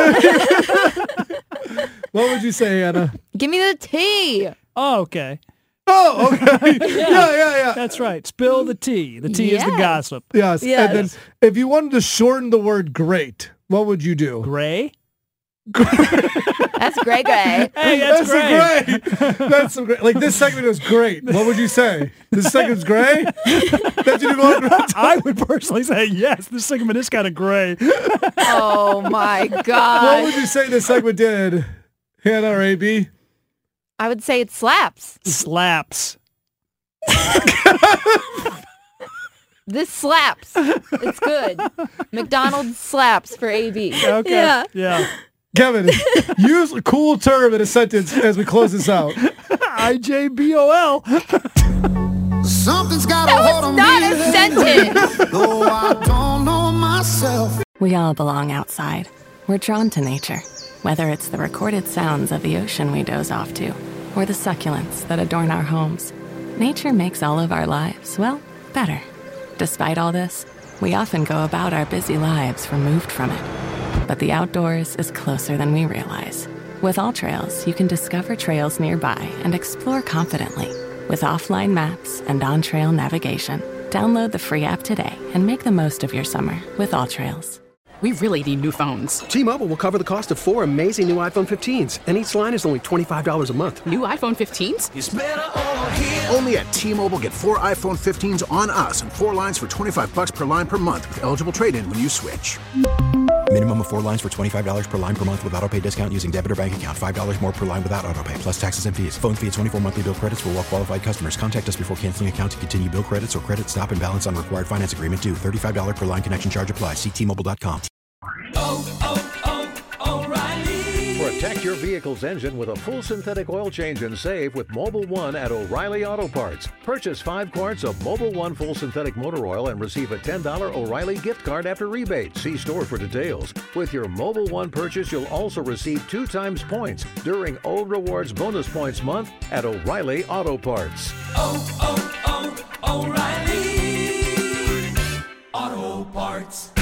What would you say, Anna? Give me the tea. Oh, okay. Oh, okay. Yeah, yeah, yeah. That's right. Spill the tea. The tea is the Yes. gossip. Yes. Yes. And then if you wanted to shorten the word great, what would you do? Gray? That's gray gray. Hey, that's, That's great. some great. That's some great. Like this segment was great. What would you say? This segment's gray? That's you going great? I would personally say yes. This segment is kind of gray. Oh my What God. would you say this segment did? Hannah or A B? I would say it slaps. Slaps. This slaps. It's good. McDonald's slaps for A B. Okay. Yeah. Yeah. Kevin, use a cool term in a sentence as we close this out. I J B O L. Something's got a That hold was on not me. a sentence. Though I don't know myself. We all belong outside. We're drawn to nature, whether it's the recorded sounds of the ocean we doze off to, or the succulents that adorn our homes. Nature makes all of our lives, well, better. Despite all this, we often go about our busy lives removed from it. But the outdoors is closer than we realize. With AllTrails, you can discover trails nearby and explore confidently. With offline maps and on-trail navigation, download the free app today and make the most of your summer with AllTrails. We really need new phones. T-Mobile will cover the cost of four amazing new iPhone fifteens, and each line is only twenty-five dollars a month. New iPhone fifteens? It's better over here. Only at T-Mobile, get four iPhone fifteens on us and four lines for twenty-five bucks per line per month with eligible trade-in when you switch. Minimum of four lines for twenty-five dollars per line per month with autopay discount using debit or bank account. five dollars more per line without autopay, plus taxes and fees. Phone fee at twenty-four monthly bill credits for well-qualified customers. Contact us before canceling account to continue bill credits or credit stop and balance on required finance agreement due. thirty-five dollars per line connection charge applies. See T Mobile dot com. Protect your vehicle's engine with a full synthetic oil change and save with Mobile One at O'Reilly Auto Parts. Purchase five quarts of Mobile One full synthetic motor oil and receive a ten dollars O'Reilly gift card after rebate. See store for details. With your Mobile One purchase, you'll also receive two times points during O Rewards Bonus Points Month at O'Reilly Auto Parts. Oh, oh, oh, O'Reilly Auto Parts.